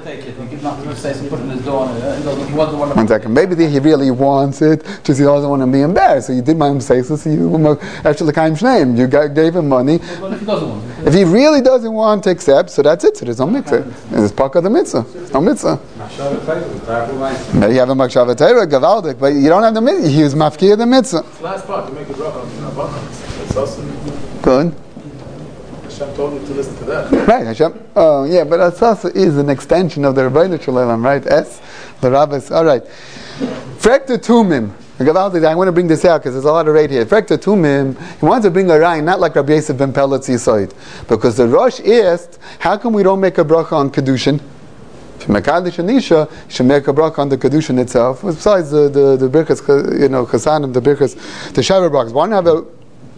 One second, maybe he really wants it, just he doesn't want to be embarrassed. So you did my mistake, so you actually kind of name. You gave him money. If he really doesn't want to accept, so that's it. So there's no mitzvah. It's part of the mitzvah. No mitzvah. Maybe you have a machshava teira, gavaldik, but you don't have the mitzvah. He was mafkir the mitzvah. Last part to make a bracha. It's also Good. Hashem told me to listen to that. Right, Hashem. Oh, yeah, but Asasa is an extension of the Rebbeinu Shalom, right? The Rabbis. All right. Frekta Tumim. I want to bring this out because there's a lot of right here. Frekta Tumim, he wants to bring a rain, not like Rabbi Yosef ben Peletz Yisoid. Because the Rosh asked, how come we don't make a bracha on Kedushin? If you make Kaddish and Isha, you should make a bracha on the Kedushin itself. Besides the Birkas, Chasanim, the Birkas, the Shavuot brachas. Why not have a...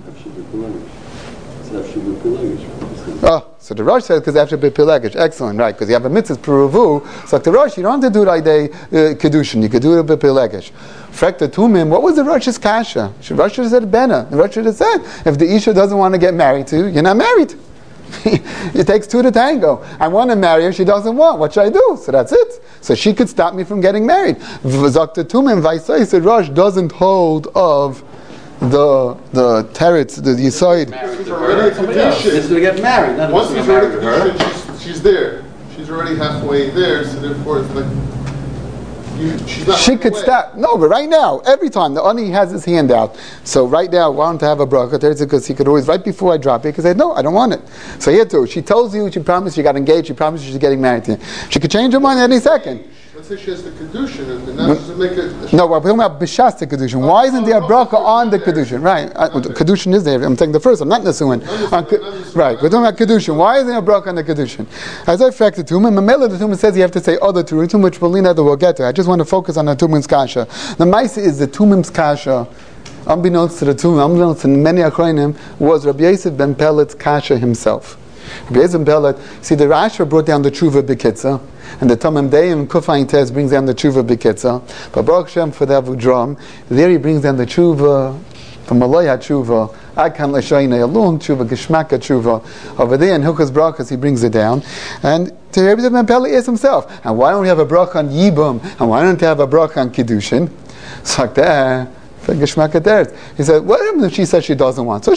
Oh, so the Rosh says because after B'Pilegish, excellent, right? Because you have a mitzvah Peruvu. So like the Rosh, you don't have to do it like Kedushin. You could do it B'Pilegish. Frekta Tumim. What was the Rosh's kasha? The Rosh should have said Bena. The Rosh should have said if the Isha doesn't want to get married to, you're not married. It takes two to tango. I want to marry her, she doesn't want. What should I do? So that's it. So she could stop me from getting married. Zakta Tumim Vaisai said Rosh doesn't hold of the teretz, the yisoid. She's going to get married. Once she's already conditioned, she's there. She's already halfway there, so therefore it's like she's not. She could stop. No, but right now, every time the ani has his hand out. So right now, I want to have a bracha because he could always right before I drop it because I said no, I don't want it. So here too, she tells you, she promised you got engaged, she promised you she's getting married to you. She could change her mind any second. Let's say she has the kedushin, and now she's make a. No, we're talking about b'shas the kedushin. Why isn't there a bracha on the kedushin? Right, the kedushin is there. I'm taking the first. I'm not nesuin. Right, we're talking about kedushin. Why isn't there a bracha on the kedushin? As I factored to him, and Mamela the Tumim says you have to say other Turim, which we'll get to. I just want to focus on the Tumim's kasha. The Maisa is the Tumim's kasha. Unbeknownst to the Tumim, unbeknownst to many Achronim, was Rabbi Yosef ben Pelet's kasha himself. Rabbi Yosef ben Pelet, see the Rasha brought down the Tshuva B'Kitza, and the Tamim Deim Kufayin Tez brings down the Tshuva B'Kitza, but Baruch Shem for the Avudram, there he brings down the Tshuva, from Malaya Tshuva, Akan L'Shayne, a long Tshuva, Geshmaka Tshuva. Over there in Hilchos Brachas he brings it down, and to Rabbi Yosef ben Pelet is himself. And why don't we have a bracha on Yibum, and why don't we have a bracha on Kiddushin? It's like that. He said, what if she says she doesn't want? So she doesn't.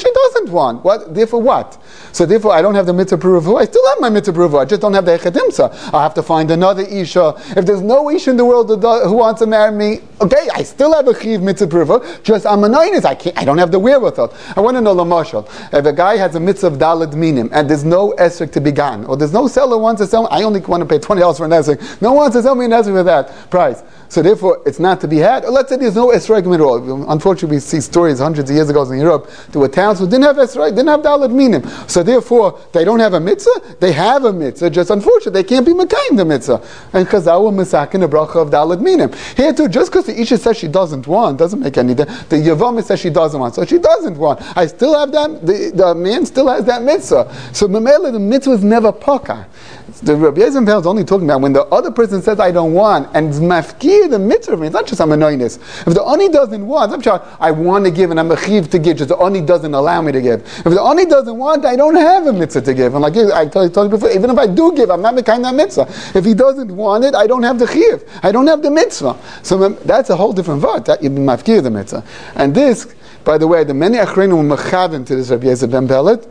doesn't want. What? Therefore what? So therefore I don't have the mitzvah pruvu. I still have my mitzvah pruvu. I just don't have the echadimsa. I have to find another isha. If there's no isha in the world who wants to marry me, okay, I still have a chiv mitzvah pruvu. Just I'm a noinus. I don't have the wherewithal. I want to know lamashal. If a guy has a mitzvah of dalad minim and there's no esrog to be gotten, or there's no seller who wants to sell, I only want to pay $20 for an esrog. No one wants to sell me an esrog for that price. So therefore, it's not to be had. Or let's say there's no esrogim at all. Unfortunately, we see stories hundreds of years ago in Europe. There were towns who didn't have esrog, didn't have dalad minim. So therefore, they don't have a mitzvah. They have a mitzvah. Just unfortunately, they can't be mekayim the mitzvah. And chazal were misakin a bracha of dalad minim. Here too, just because the isha says she doesn't want, doesn't make any difference. The yavam says she doesn't want, so she doesn't want. I still have that. The man still has that mitzvah. So memela, the mitzvah is never paka. The Rabbi Yezim Pel is only talking about when the other person says I don't want, and it's mafkir the mitzvah. It's not just I'm anointis. If the ani doesn't want, I'm sure I want to give and I'm a chiv to give, just the ani doesn't allow me to give. If the ani doesn't want, I don't have a mitzvah to give. And like I told you before, even if I do give, I'm not making that mitzvah. If he doesn't want it, I don't have the chiv. I don't have the mitzvah. So that's a whole different word. That you mafkir the mitzvah. And this, by the way, the many achreinu were mechaven to this Rabbi Yezim Ben Pelet.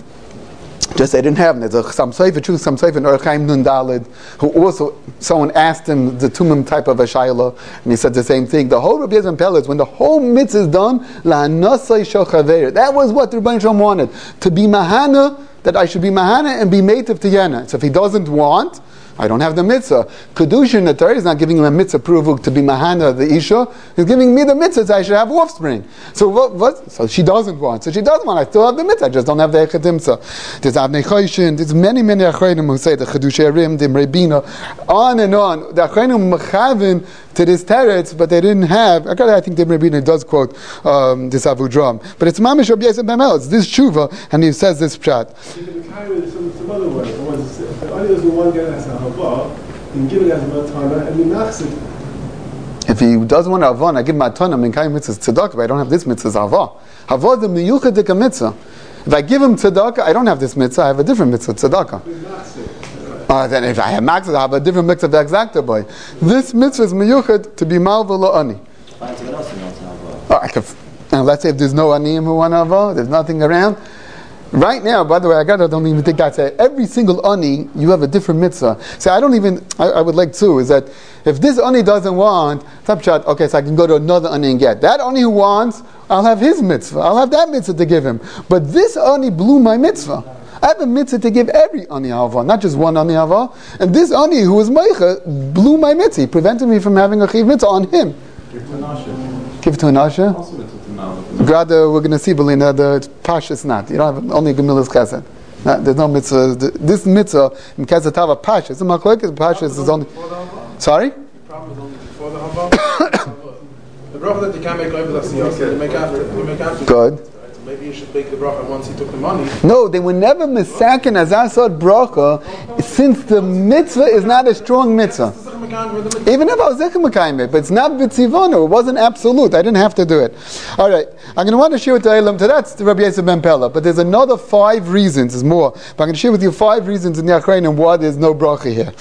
Just they didn't have them. There's some Sefer in Orchaim Nun Daled, who also, someone asked him the Tumim type of a Shaila, and he said the same thing. The whole Rabbi Yezim Pelet, when the whole mitzvah is done, La'anasai Shochaver. That was what the Rebbeinu Shalom wanted. To be Mahana, that I should be Mahana and be Meitiv to Yena. So if he doesn't want, I don't have the mitzvah. Kedushin, the Torah is not giving him a mitzvah pruvuk to be mahana the isha. He's giving me the mitzvah so I should have offspring. So what? So she doesn't want. So she doesn't want. I still have the mitzvah. I just don't have the echadimsa. There's Avnei Choshen. There's many achreinim who say the Chedushei Rim, the Rebina, on and on. The achreinim mechavin to this teretz, but they didn't have. I think the Rebina does quote this Avudram, but it's Mamish Rabbi Yezim Ben Pelet. It's this tshuva, and he says this pshat. Some other way. If the only doesn't want to get as a hava, then give it as a matana and we machs it. If he doesn't want a havon, I give him matana. Minkayim mitzvah tzedakah, but I don't have this mitzvah hava. Hava is the miyuchadik mitzvah. If I give him tzedakah, I don't have this mitzvah. I have a different mitzvah tzedakah. Then if I have mitzvah, I have a different mitzvah exacta boy. This mitzvah is miyuchad to be malva la'ani. And let's say if there's no aniyim who want hava, there's nothing around. Right now, by the way, I don't even think that's it. Every single ani, you have a different mitzvah. So I would like to, is that if this ani doesn't want, okay, so I can go to another ani and get. That ani who wants, I'll have his mitzvah. I'll have that mitzvah to give him. But this ani blew my mitzvah. I have a mitzvah to give every ani hava, not just one ani hava. And this ani who was meicha blew my mitzvah. He prevented me from having a chiv mitzvah on him. Give it to an asha. Rather, we're going to see, Belina, the Pasha is not. You don't have only Gemilas Chesed. There's no mitzvah. This mitzvah, in Chesed Tava Pasha. It's a Machlokes, Pasha is only. Sorry? The problem is only before the hava. The bracha that you can't make over the siyasa, you make after. Good. Maybe you should make the bracha once he took the money. No, they were never misakin as asad bracha, since the mitzvah is not a strong mitzvah. Even if I was zechim mekayim, but it's not b'tzivonu. It wasn't absolute. I didn't have to do it. All right, I'm going to want to share with the Eilam. That's the Rabbi Yezim Ben Pelet. But there's another 5 reasons. There's more. But I'm going to share with you 5 reasons in the Achreinim why there's no bracha here.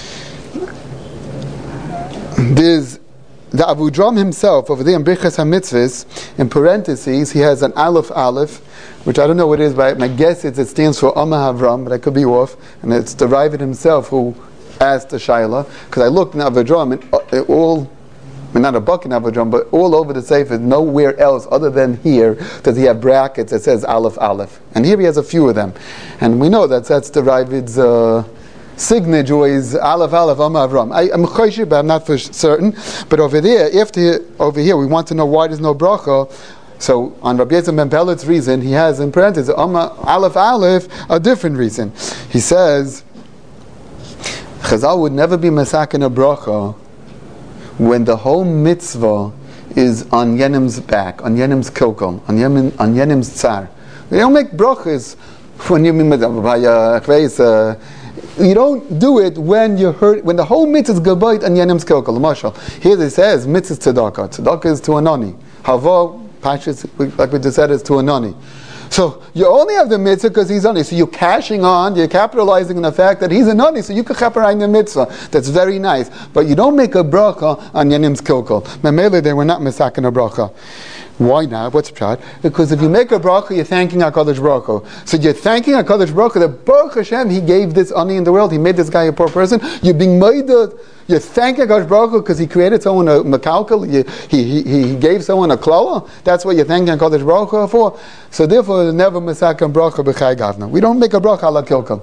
There's the Avudram himself, over there in Birchas HaMitzvahs, in parentheses, he has an Aleph, which I don't know what it is, but my guess is it stands for Amma Havram, but I could be off, and it's the Ravid himself who asked the Shaila, because I looked in Avudram, and not a buck in Avudram, but all over the Sefer, nowhere else other than here does he have brackets that says Aleph. And here he has a few of them. And we know that's the Ravid's signature is Aleph Amma Avram. I'm choshev, but I'm not for certain. But over here, we want to know why there's no bracha. So on Rabbi Yezim Ben Pelet's reason, he has in parentheses Aleph a different reason. He says Chazal would never be masakin a bracha when the whole mitzvah is on Yenim's back, on Yenim's kilkel, on Yenim's tsar. They don't make brachas when you mean you don't do it when you hurt, when the whole mitzvah is gabayt and Yenim's kilkel. Marshal, here it says mitzvah tzedakah. Tzedakah is to a nani. Hava pashas, like we just said, is to a nani. So you only have the mitzvah because he's nani. So you're cashing on, you're capitalizing on the fact that he's a nani. So you can chaperayim the mitzvah. That's very nice. But you don't make a bracha on Yenim's kilkel. Memele, they were not misakin a bracha. Why not? What's pshat? Because if you make a bracha, you're thanking HaKadosh Baruch Hu. So you're thanking HaKadosh Baruch Hu that Baruch Hashem, He gave this ani in the world. He made this guy a poor person. You're being made. You're thanking HaKadosh Baruch Hu because He created someone a mekalkel. He gave someone a klala. That's what you're thanking HaKadosh Baruch Hu for. So therefore, never misaken bracha b'chai gavna. We don't make a bracha ala kilkel.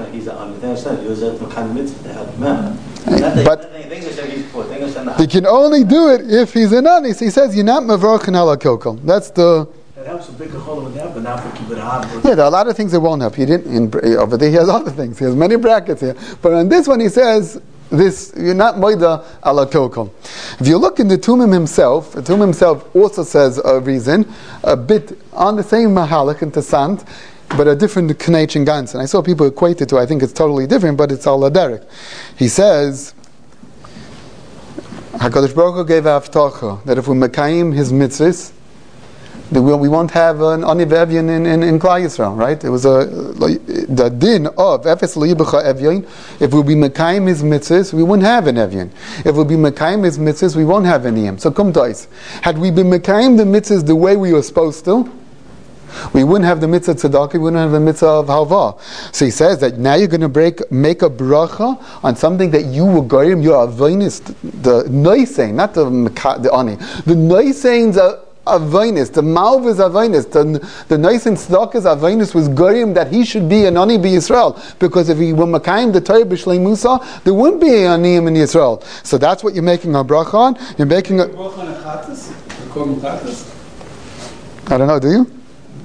But you can only do it if he's an ani. So he says you're not mevarchen ala kilkel. That's the. That helps a bigger chol with that, but not for keep it hard. Yeah, there are a lot of things that won't help. He didn't. Over there, he has other things. He has many brackets here. But on this one, he says this: you're not moida ala kilkel. If you look in the Tumim himself, the Tumim himself also says a reason, a bit on the same mahalach in Tasant, but a different Knech and Gans. And I saw people equate it to. I think it's totally different, but it's all a derek. He says. HaKadosh Baruch Hu gave Avtacha that if we mekayim His mitzvahs, we won't have an ani v'evyin in Klal Yisrael, right? It was the din of efes lo yibecha evyin. If we be mekayim His mitzvahs, we wouldn't have an evyin. If we be mekayim His mitzvahs, we won't have an iyim. So come to us. Had we been mekayim the mitzvahs the way we were supposed to, we wouldn't have the mitzvah tzedakah, we wouldn't have the mitzvah of halva. So he says that now you're going to make a bracha on something that you were goyim, your avainis, the noisein, not the ani. The noiseins are avainis, the malvas avainis, the noisein tzedakah's avainis was goyim that he should be an ani be Yisrael, because if he were makayim the Torah b'shlei Musa, there wouldn't be an aniyim in Yisrael. So that's what you're making a bracha on. You're making a bracha on a chatas. I don't know. Do you?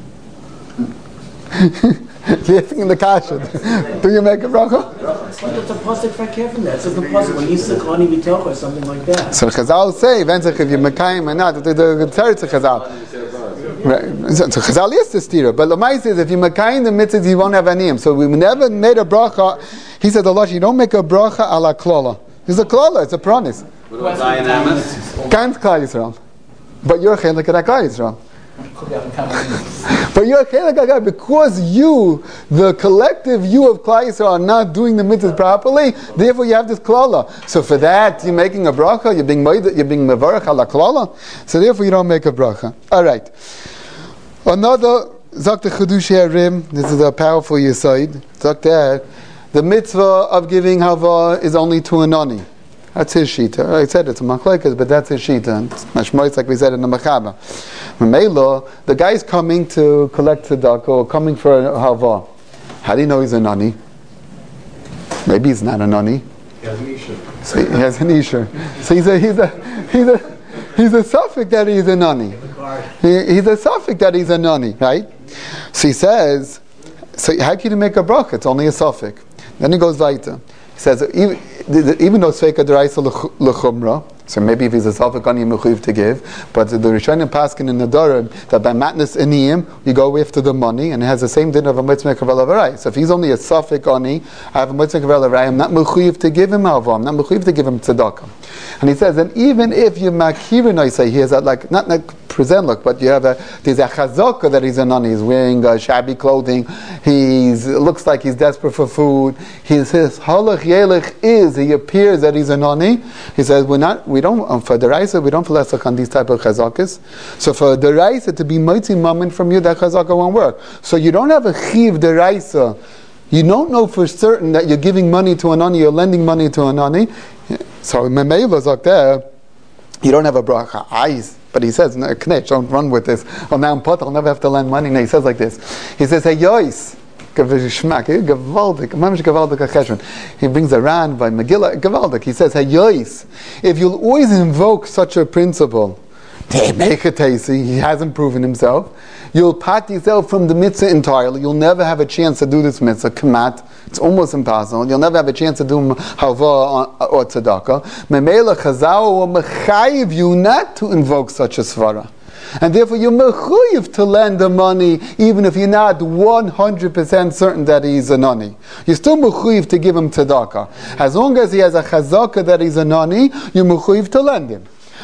You're thinking the kasha. Do you make a bracha? It's like it's a pasuk for from that. It's like a pasuk when you say ani b'toch or something like that. So Chazal say, if you're mekayim or not, the teretz of Chazal. So Chazal is the stira, but Lamai says if you're mekayim the mitzvahs, you won't have aniyim. So we never made a bracha. He said, Allah, you don't make a bracha ala klala. It's a klala. It's a promise. Can't Klal Yisrael, but you're chelik at Klal Yisrael. But you're okay, because you, the collective you of Klal Yisrael, are not doing the mitzvahs properly. Therefore, you have this klala. So for that, you're making a bracha. You're being mevarach ala klala. So therefore, you don't make a bracha. All right. Another Zakta Chedush Harim. This is a powerful yisaid. Zakta, the mitzvah of giving hava is only to an ani. That's his shita. I said it's a machlekes, but that's his shita. It's mashmois like we said in the Machaba. Memelo, the guy's coming to collect tzedakah or coming for a hava. How do you know he's a nani? Maybe he's not a nani. He has an isha. So he has an isha. So he's a suffix that he's a nani. He's a suffix that he's a nani, right? So he says, so how can you make a bracha? It's only a suffix. Then he goes weiter. He says, even though Sveika Deraisa L'chumra, so maybe if he's a Safek Ani Mechuyev to give, but the Rishonim Paskin in the Dorim, that by Matnas Aniyim, you go after the money, and it has the same din of a Mitzvah Kavel Avarai. So if he's only a Safek Ani, I have a Mitzvah Kavel Avarai, I'm not Mechuyev to give him Halva, I'm not Mechuyev to give him Tzedakah. And he says, and even if you Makhirin, say he has that, like, not like present look, but you have there's a chazaka that he's a nani. He's wearing shabby clothing. It looks like he's desperate for food. His halach yelech is he appears that he's a nani. He says we don't for deraisa we don't philosoph on these type of chazakas. So for deraisa to be mighty moment from you, that chazaka won't work. So you don't have a chiv deraisa. You don't know for certain that you're giving money to a nani, you're lending money to a nani. So memeilas like there, you don't have a bracha eyes. But he says, no, Knech, don't run with this. Oh, now I'm put, I'll never have to lend money. No, he says like this. He says, hey, yois, he brings a ran by Megillah, Gavaldik. He says, hey, yois, if you'll always invoke such a principle, he hasn't proven himself, you'll pat yourself from the mitzvah entirely. You'll never have a chance to do this mitzvah, kamat. It's almost impossible. You'll never have a chance to do halva or tzedakah. Memela chazal will mechayiv you not to invoke such a svara. And therefore you're mechuyev to lend the money even if you're not 100% certain that he's a nani. You're still mechuyev to give him tzedakah. As long as he has a chazaka that he's a nani, you're mechuyev to lend him.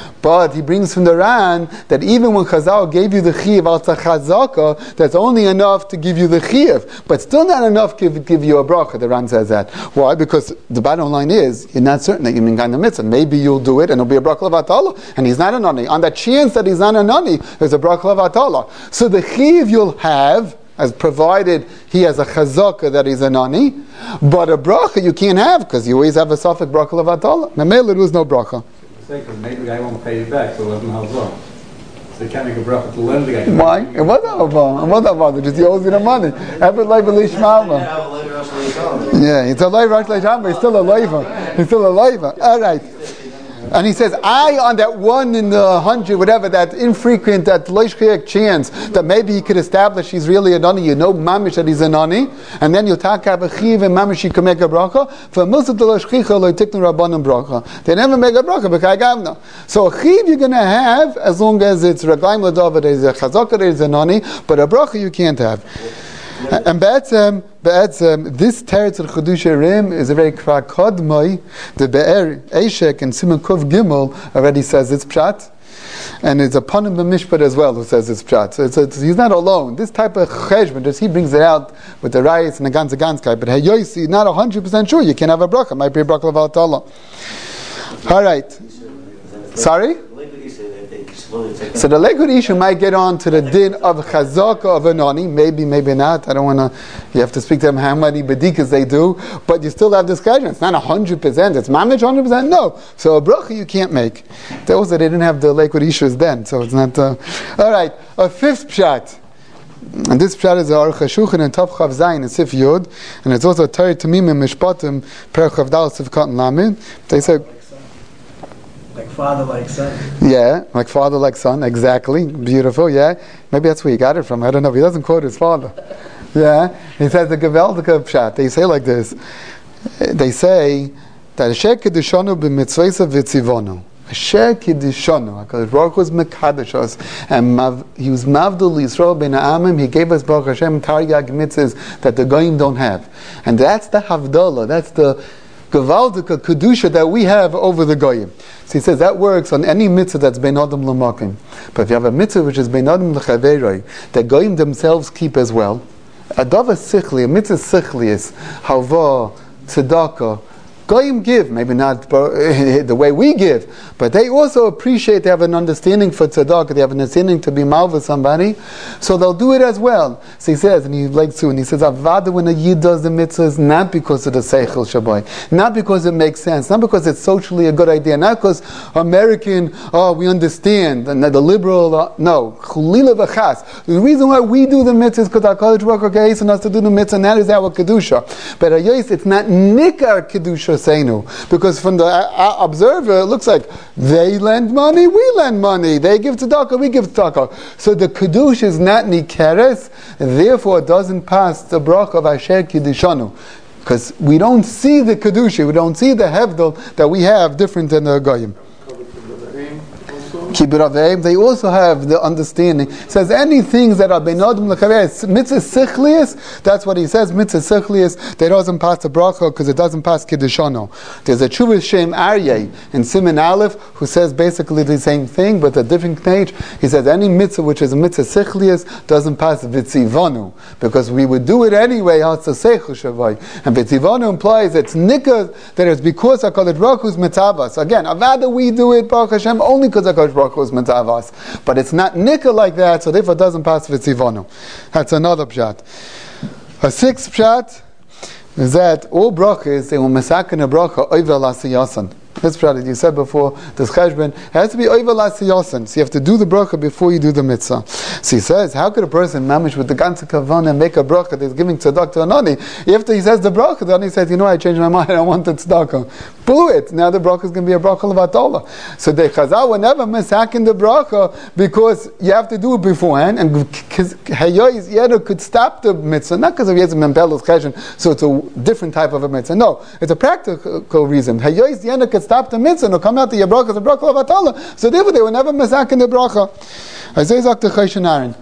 But he brings from the Ran that even when Chazal gave you the Chiyuv al Chazaka, that's only enough to give you the Chiyuv, but still not enough to give you a bracha. The Ran says that. Why? Because the bottom line is, you're not certain that you mean kind of mitzvah. Maybe you'll do it and it'll be a bracha levatala, and he's not a nani. On that chance that he's not a nani, there's a bracha levatala. So the Chiyuv you'll have, as provided he has a chazaka that he's a nani, but a bracha you can't have because you always have a suffix bracha levatala. Memele there was no bracha. Because maybe the guy won't pay you back, so it wasn't halzah. So you can't make a bracha to lend the guy. Why? It wasn't halzah. It wasn't halzah. Just he owes you the money. Every leiva lishmama. Yeah, it's a leiva rosh leishama. He's still a leiva. He's still a leiva. All right. And he says, on that 1 in 100, whatever, that infrequent, that loishchiach chance, that maybe he could establish he's really a nani, you know mamish that he's a nani, and then you talk about a chiv and mamish he can make a bracha. For most of the loishchicha, lo tiknu rabbanim bracha. They never make a bracha, because gavna. So a chiv you're going to have, as long as it's raglaim l'davar, there's a chazaka, there's a nani, but a bracha you can't have. And Be'etzem, this teretz of Chedusha Rim is a very kvakodmoi. The Be'er Eshek and Simon Kuf Gimel already says it's pshat, and it's a Panim B'Mishpat as well who says it's pshat. So he's not alone. This type of cheshbon, just he brings it out with the rayas and the ganze ganzkai. But Hayosi, not 100% sure you can have a bracha. It might be a bracha of Al-Tallah. All right. Sorry? So the Lekud Ishu might get on to the din of Chazaka of a nani, maybe not. I don't want to. You have to speak to them how many bedikas they do, but you still have discussion. It's not 100%. It's mamich 100%. No. So a bracha you can't make. Those that they didn't have the Lekud Ishus then, so it's not. All right. A fifth pshat. And this pshat is Aruch HaShulchan and Tav Chav Zayin and Sif Yod, and it's also Torah Tamimim Mishpatim Per Chav Dal Sif Katan Lamed. They say. Like father, like son. Yeah, like father, like son. Exactly. Beautiful, yeah. Maybe that's where he got it from. I don't know. He doesn't quote his father. Yeah. He says the Gewaldige Pshat. They say like this. They say that Asher Kedishonu b'mitzvaysa v'tzivonu. Asher Kedishonu. HaKadosh Baruch Hu was Mekadosh us. And he was Mavdul Yisrael ben Ha'amim. He gave us Baruch Hashem Taryag mitzvahs that the Goyim don't have. And that's the Havdalah. That's the Gewaldika Kedusha that we have over the Goyim. So he says that works on any mitzvah that's bein adam l'makim. But if you have a mitzvah which is bein adam l'chaveroi, that Goyim themselves keep as well, a dava sichli, a mitzvah sichli is halva, tzedakah, Goyim give, maybe not the way we give, but they also appreciate, they have an understanding for tzedakah, they have an understanding to be mal with somebody, so they'll do it as well. So he says, and he likes to, and he says, Avada, when a Yid does the mitzvahs, not because of the Seichel Shabbai, not because it makes sense, not because it's socially a good idea, not because American, we understand, and the liberal, no, Chulila v'chas. The reason why we do the mitzvahs is because our Kodesh Baruch Hu gave us to do the mitzvah, and that is our Kedusha. But it's not Nikar Kedusha, because from the observer it looks like they lend money, we lend money, they give tzedakah, we give tzedakah. So the kedusha is not nikeres, and therefore it doesn't pass the bracha of Asher Kedishanu, because we don't see the kedusha, we don't see the hevdel that we have different than the goyim. They also have the understanding. It says anything that are beinadim l'chaver, mitzvah sichlius. That's what he says. Mitzvah sichlius. They doesn't pass the bracha because it doesn't pass kiddushano. There's a Tshuva Shem Aryeh in Siman Aleph who says basically the same thing but a different page. He says any mitzvah which is a mitzvah sichlius doesn't pass vitzivanu because we would do it anyway. And vitzivanu implies it's nikah that it's because HaKadosh Baruch Hu's mitzavas. Again, avada we do it Baruch Hashem only because HaKadosh Baruch Hu's mitzavas, but it's not nikah like that, so therefore it doesn't pass vitzivonu. That's another pshat. A sixth pshat is that all brachas they will mesaken a bracha over lasiyasan. This pshat that you said before, this cheshbon has to be over lasiyasan. So you have to do the bracha before you do the mitzvah. So he says, how could a person mamish with the ganze kavanah make a bracha that is giving tzedakah to an ani? After he says the bracha, the ani says, I changed my mind, I want the tzedakah. Blew it. Now the bracha is going to be a bracha levatala. So the chazal will never misaken the bracha because you have to do it beforehand, and because Hayois Yeda could stop the mitzvah, not because of Yezim Membelos Cheshen, so it's a different type of a mitzvah. No, it's a practical reason. Hayois Yeda could stop the mitzvah and come out to your bracha, the bracha levatala. So therefore they will never misaken the bracha. I say Dr. Choshen Aaron.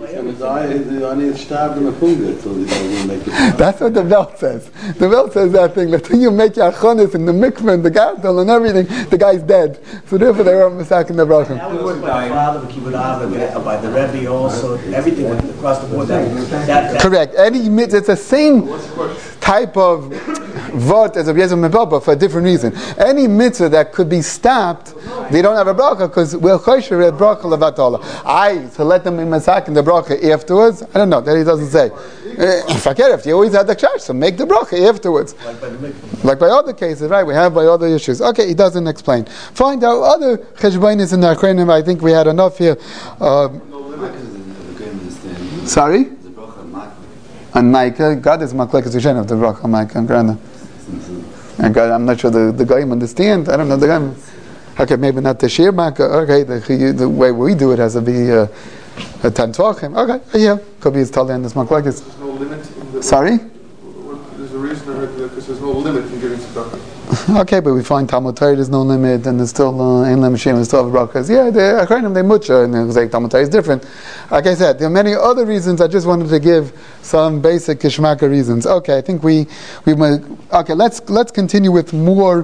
That's what the belt says. The belt says that thing. That you make your achonis in the mikveh and the gadol and everything, the guy's dead. So therefore they were masakin the bracha. That would work by the father, by Kibbutz Av, by the Rebbe also. Everything went across the board. That Correct. Any mitzvah, it's the same type of vort as a Yezer Mebel, but for a different reason. Any mitzvah that could be stopped, they don't have a bracha because we're chosher at bracha levatala. To let them in masakin the bracha afterwards. I don't know. That he doesn't say. If you always had the church, so make the bracha afterwards. Like by other cases, right? We have by other issues. Okay, he doesn't explain. Find out other cheshbainis in the Akhrenim. I think we had enough here. Sorry? And Micah, God is maklekes Yishen of the bracha Micah and Grana. And God, I'm not sure the guy understand. I don't know the guy. Okay, maybe not the shir Micah. Okay, the way we do it has to be a ten tvachim. Okay, yeah, could be his tali and this maklekes. There's no limit. Sorry? There's a reason because there's no limit in giving tzedakah. Okay, but we find Talmud Torah there's no limit, and there's still ein lem shem, there's still brachas. Yeah, the Akhrenim they mucha, and they say Talmud Torah is different. Like I said, there are many other reasons. I just wanted to give some basic kishmaka reasons. Okay, I think we might. Okay, let's continue with more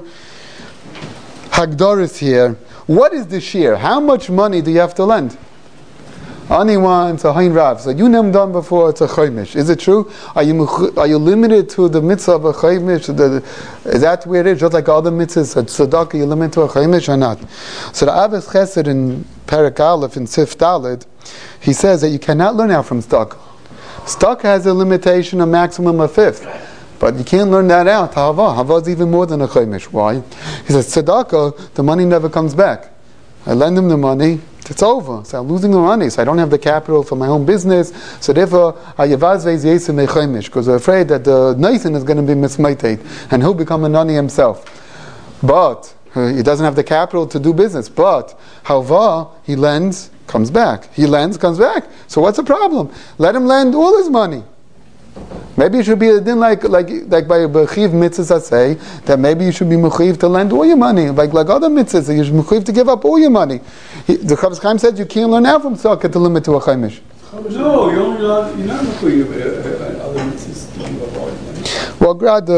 hagdoris here. What is the shear? How much money do you have to lend? Anyone, it's a hein rav. So you never done before, it's a chaimish. Is it true? Are you limited to the mitzvah of a chaimish? Is that where it is? Just like other mitzvahs, at tzedakah, you limit to a chaimish or not? So the Aves Chesed in Perek Aleph in Sif Daled, he says that you cannot learn out from tzedakah. Tzedakah has a limitation, a maximum of 5th. But you can't learn that out. Hava is even more than a chaimish. Why? He says, tzedakah, the money never comes back. I lend him the money, it's over. So I'm losing the money. So I don't have the capital for my own business. So therefore, because we're afraid that the Nathan is going to be mismated and he'll become a nani himself. But he doesn't have the capital to do business. But however, he lends, comes back. He lends, comes back. So what's the problem? Let him lend all his money. Maybe it should be a din like by Bechiv mitzvahs say that maybe you should be mechiv to lend all your money, like other mitzvahs, you should be mechiv to give up all your money. The Chavis Chaim said you can't learn out from tzedakah to limit to a chaimish. No, you're not mechiv other mitzvahs to give up all your money. Well, Grad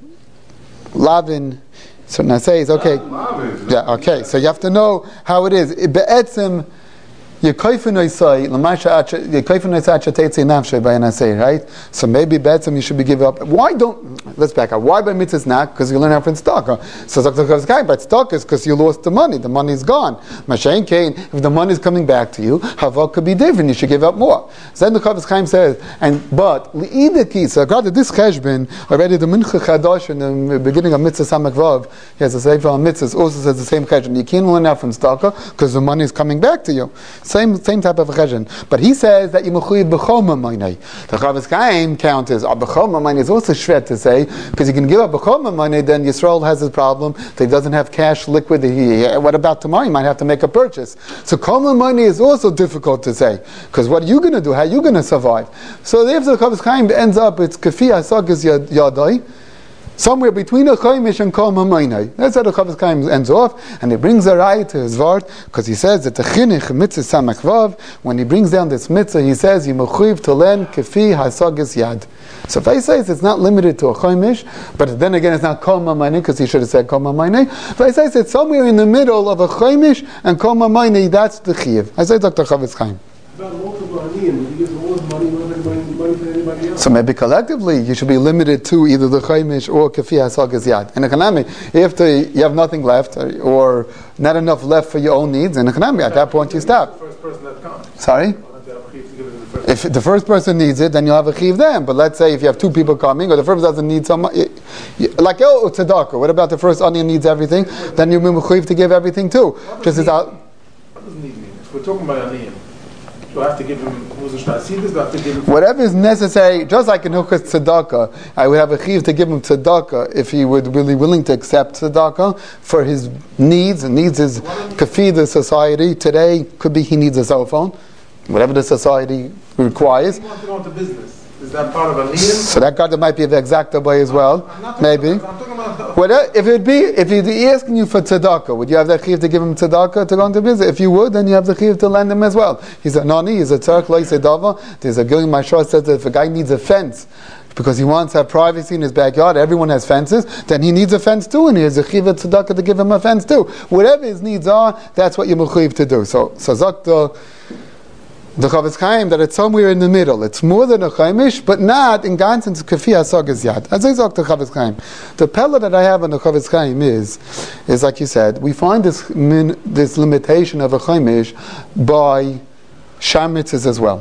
Lavin, so now says okay, yeah, okay. So you have to know how it is. Be'etzim. Right? So maybe betzim you should be giving up. Let's back up. Why by mitzvahs not? Because you learn how from tzedakah. So Dr. Kavskai, but tzedakah is because you lost the money. The money is gone. Mashain Kain, if the money is coming back to you, hava could be different. You should give up more. Then the Kavskai says, but li'idaki. So God, this cheshbon already the Mincha Chadash in the beginning of Mitzvah Samak Vav, he has a sefer on mitzvahs also says the same cheshbon. You can't learn out from tzedakah because the money is coming back to you. Same type of cheshbon. But he says that you mechuyev b'choma money. The Chavis Chaim counters b'choma money is also shvet to say because you can give up b'choma money, then Yisrael has a problem that he doesn't have cash liquid. What about tomorrow? You might have to make a purchase. So koma money is also difficult to say because what are you going to do? How are you going to survive? So if the Chavis Chaim ends up, it's kafi asagis yadai. Somewhere between a chaimish and kol mamaynai. That's how the Chavis Chaim ends off, and he brings a raya to his vart because he says that the chinuch mitzvah samak vav. When he brings down this mitzvah, he says yimuchiv to len kefi hasagis yad. So if I say it's not limited to a chaimish, but then again it's not kol mamaynai because he should have said kol mamaynai. If I say it's somewhere in the middle of a chaimish and kol mamaynai, that's the chiyuv. I say Dr. Chavis Chaim. So maybe collectively you should be limited to either the chaimish or kafi hasagas yad. In economy, if you have nothing left or not enough left for your own needs, in economy at that point you stop. Sorry? If the first person needs it, then you'll have a chiv then. But let's say if you have 2 people coming, or the first doesn't need some, like tzedakah. What about the first onion needs everything? Then you'll be mechuyev to give everything too. Just as what does need mean? If we're talking about onion, do I have to give him whatever is necessary? Just like in Hilchos Tzedakah, I would have a chiv to give him tzedakah if he would be willing to accept tzedakah for his needs. And needs is kafi the society. Today could be he needs a cell phone, whatever the society requires. He wants to go into business. Is that part of a niyam? So that guy might be the exacta boy as well, maybe. I'm talking about If he's asking you for tzedakah, would you have the chiv to give him tzedakah to go into business? If you would, then you have the chiv to lend him as well. He's a nani, he's a tzarek lo yisei davar. There's a Gilgul Mashar says that if a guy needs a fence because he wants to have privacy in his backyard, everyone has fences, then he needs a fence too, and he has a chiv tzedakah to give him a fence too. Whatever his needs are, that's what you're mechuyev to do. So zok the Chavetz Chaim that it's somewhere in the middle. It's more than a chaimish, but not in ganzen kafi hasag is yad. As I zok the Chavetz Chaim, the pella that I have on the Chavetz Chaim is like you said, we find this limitation of a chaimish by shar mitzvahs as well.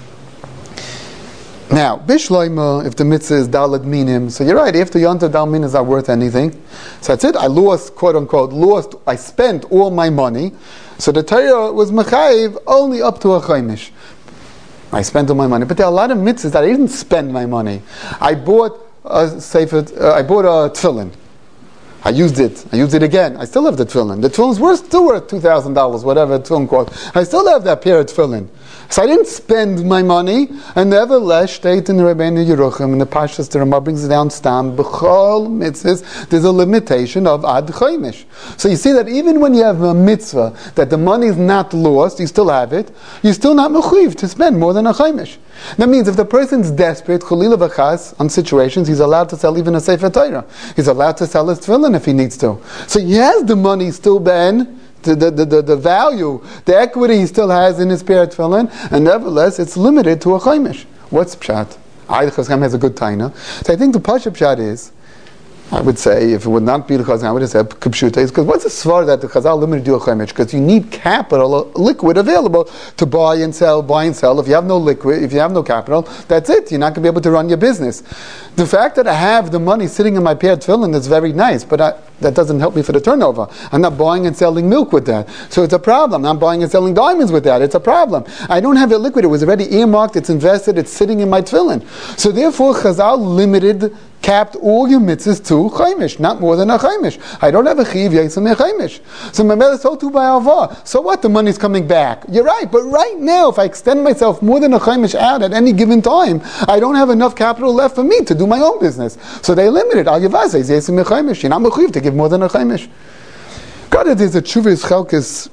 Now, bishloima, if the mitzvah is daled minim, so you're right, after yontav dal min is not worth anything. So that's it, I lost, quote unquote, I spent all my money, so the Torah was mechayiv only up to a chaimish. I spent all my money, but there are a lot of mitzvahs that I didn't spend my money. I bought a tefillin. I used it again. I still have the tefillin. The tefillin's still worth $2,000, whatever the tefillin cost. I still have that pair of tefillin. So I didn't spend my money, and nevertheless, state in the Rebbeinu Yeruchim, and the Pashas, the Ramah brings it down, stam, b'chol mitzvahs, there's a limitation of ad chaimish. So you see that even when you have a mitzvah, that the money is not lost, you still have it, you're still not mechuyev to spend more than a chaimish. That means if the person's desperate, chulila v'chas, on situations, he's allowed to sell even a Sefer Torah. He's allowed to sell his tefillin if he needs to. So he has the money still then, the value, the equity he still has in his pair of tefillin, and nevertheless it's limited to a chaimish. What's pshat? The Chavetz Chaim has a good taina. So I think the pasha pshat is, I would say, if it would not be the Chavetz Chaim, I would have said Kipshuta, is because what's the svar that the Chazal limited to a chaimish? Because you need capital, liquid available to buy and sell. If you have no liquid, if you have no capital, that's it. You're not going to be able to run your business. The fact that I have the money sitting in my pair of tefillin is very nice, but that doesn't help me for the turnover. I'm not buying and selling milk with that. So it's a problem. I'm not buying and selling diamonds with that. It's a problem. I don't have it liquid. It was already earmarked. It's invested. It's sitting in my tefillin. So therefore, Chazal capped all your mitzvahs to chaimish, not more than a chaimish. I don't have a chiv yaisam chaimish. So my mother so too by alva. So what? The money's coming back. You're right, but right now, if I extend myself more than a chaimish out at any given time, I don't have enough capital left for me to do my own business. So they limited. Al yivazeh yaisam chaimish. You're not mechuyev to give more than a chaimish. God, there's a Chuvas Chelkes.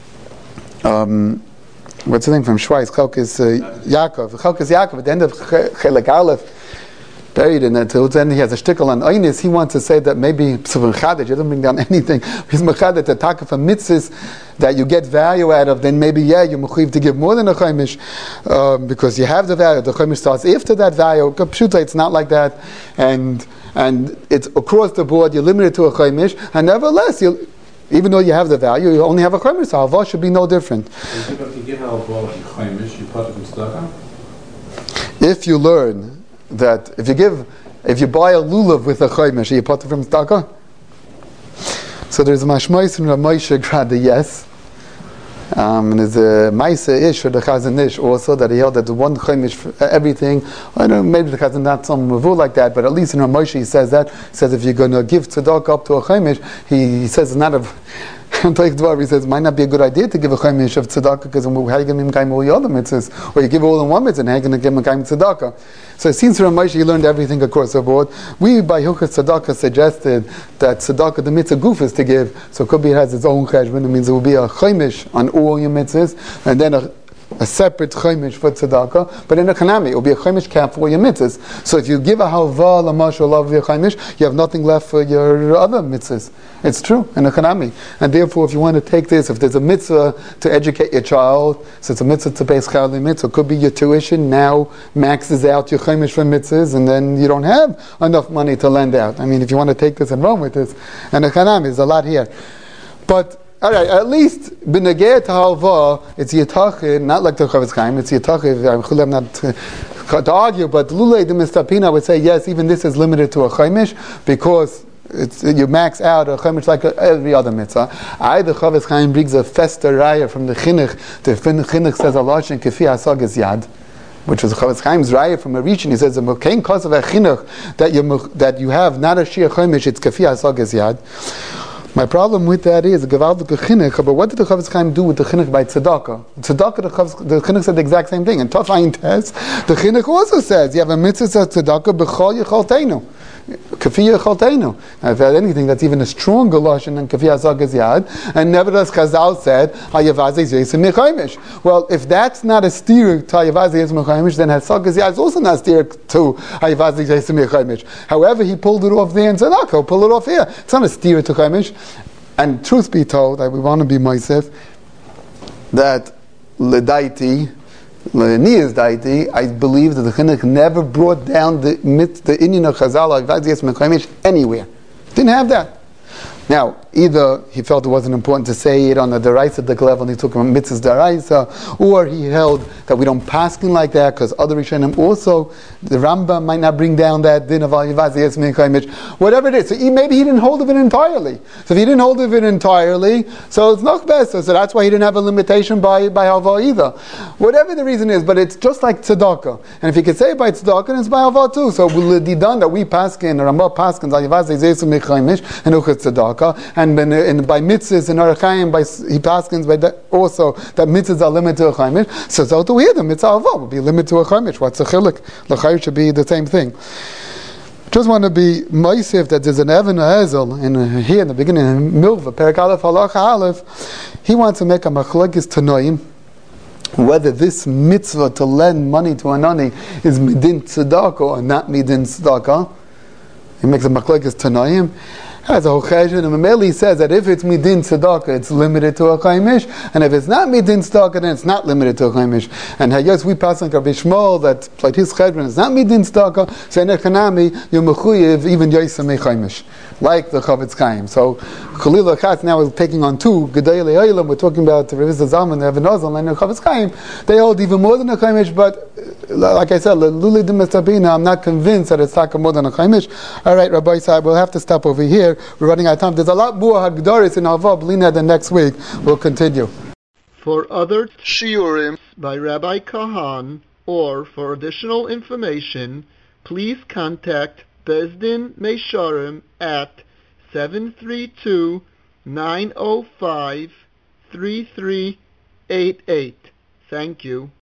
What's the name from Schweiz? Chelkes Yaakov. Chelkes Yaakov at the end of Chelek Aleph. Buried in it, then he has a shtickle on Einis. He wants to say that maybe Psuvin Chadich, he doesn't bring down anything. He's Mechadich, the taka for mitzvahs that you get value out of, then maybe, you're mechuyev to give more than a chaimish, because you have the value. The chaimish starts after that value. Pshuta, it's not like that. And it's across the board, you're limited to a chaimish, and nevertheless, even though you have the value, you only have a chaimish, so halva should be no different. If you give halva chaimish, you put it in tzedakah? If you learn that if you buy a lulav with a chaimish, you put it from tzedakah. So there's a mashmais and Ramosha grad yes, and there's a Maisa Ish or the Chazon Ish also that he held that the one chaimish for everything. I don't know, maybe the Chazon not some mavur like that, but at least in Ramosha he says that. He says if you're going to give tzedakah up to a chaimish, he says it's not a. He says, might not be a good idea to give a chaimish of tzedakah because how are you going to give him all the other mitzvahs? Or you give all in one mitzvah and how are you going to give him a tzedakah? So it seems from Moshe he learned everything across the board. We, by Hilchos Tzedakah, suggested that tzedakah, the mitzvah goof is to give, so it could be it has its own cheshbon. It means it will be a chaimish on all your mitzvahs, and then a separate chaimish for tzedakah, but in a kanami, it will be a chaimish cap for your mitzvahs. So if you give a halva l'mash or love your chaimish, you have nothing left for your other mitzvahs. It's true, in a kanami. And therefore, if you want to take this, if there's a mitzvah to educate your child, so it's a mitzvah to pay schar mitzvah, it could be your tuition now maxes out your chaimish for mitzvahs, and then you don't have enough money to lend out. I mean, if you want to take this and run with this, and a kanami, there's a lot here. But all right, at least b'negei to halva, it's yitachid, not like the Chavetz Chaim. It's yitachid. I'm not to argue, but lulei de mistapina, I would say yes. Even this is limited to a chaimish because you max out a chaimish like every other mitzvah. The Chavetz Chaim brings a fester raya from the chinuch. The chinuch says a lashon kefi hasag is yad, which is Chavetz Chaim's raya from a region. He says the mokein cause of a chinuch that you have not a shir chaimish. It's kefi hasag is yad. My problem with that is Gavaldik Chinuch, but what did the Chavetz Chaim do with the Chinuch by tzedakah? Tzedakah, the Chinuch said the exact same thing. And Tafayin Tes, the Chinuch also says you have a mitzvah of tzedakah b'chol yechol teinu. Kafiyah chalteinu. Now, if you had anything that's even a stronger lashon than kafiyah zagas yad, and nevertheless Chazal said hayavazi yisem mechaimish. Well, if that's not a steer to hayavazi yisem mechaimish, then hazagas yad is also not a steer to hayavazi yisem mechaimish. However, he pulled it off there and said, "Okay, pull it off here." It's not a steer to chaimish. And truth be told, that we want to be moisef that ledaiti. Nias daiti, I believe that the Chinuch never brought down the Inyan of Chazal anywhere. Didn't have that. Now, either he felt it wasn't important to say it on the Daraisa level and he took him mitzvahs Daraisa, or he held that we don't paskin like that because other Rishonim also, the Rambam might not bring down that din of Al-Yivazi Yismin Chaimish, whatever it is. So maybe he didn't hold of it entirely. So if he didn't hold of it entirely, so it's not best. So that's why he didn't have a limitation by Hava either. Whatever the reason is, but it's just like tzedakah. And if you could say by tzedakah, it's by Hava too. So done that we paskin, or Rambam paskins Al-Yivazi Yismin Chaimish, and Uchat tzedakah, and by mitzvahs and Arachayim, he paskins by that also that mitzvahs are limited to a chaimish. So to here the mitzvah avah would be limited to a chaimish. What's a chilik? L'chayr should be the same thing. Just want to be moisif that there's an Evan Hazel in here in the beginning in Milva Perek Aleph Halacha Aleph. He wants to make a machlokes tanoim whether this mitzvah to lend money to an ani is midin tzedakah or not midin tzedakah. He makes a machlokes tanoim. As a Hocheshin, and Mameli says that if it's midin tzedakah, it's limited to a chaimish, and if it's not midin tzedakah, then it's not limited to a chaimish. And yes, we pass on Rabbi Shmuel that like his chedron is not midin tzedakah, so in Echanami you're mechuyev even yosem chaimish, like the Chavetz Chaim. So Khalil Achatz now is taking on two Gedei Le'olam. We're talking about the Reviz Zalman, the Even Ozal, and the Chavetz Chaim. They hold even more than a chaimish, but like I said, Luli Dimastabina, I'm not convinced that it's more than a chaimish. All right, Rabbi Isai, we'll have to stop over here. We're running out of time. There's a lot more Hagdaris in Hava Blina the next week. We'll continue. For other shiurim by Rabbi Kahan or for additional information, please contact Bezdin Meisharim at 732-905-3388. Thank you.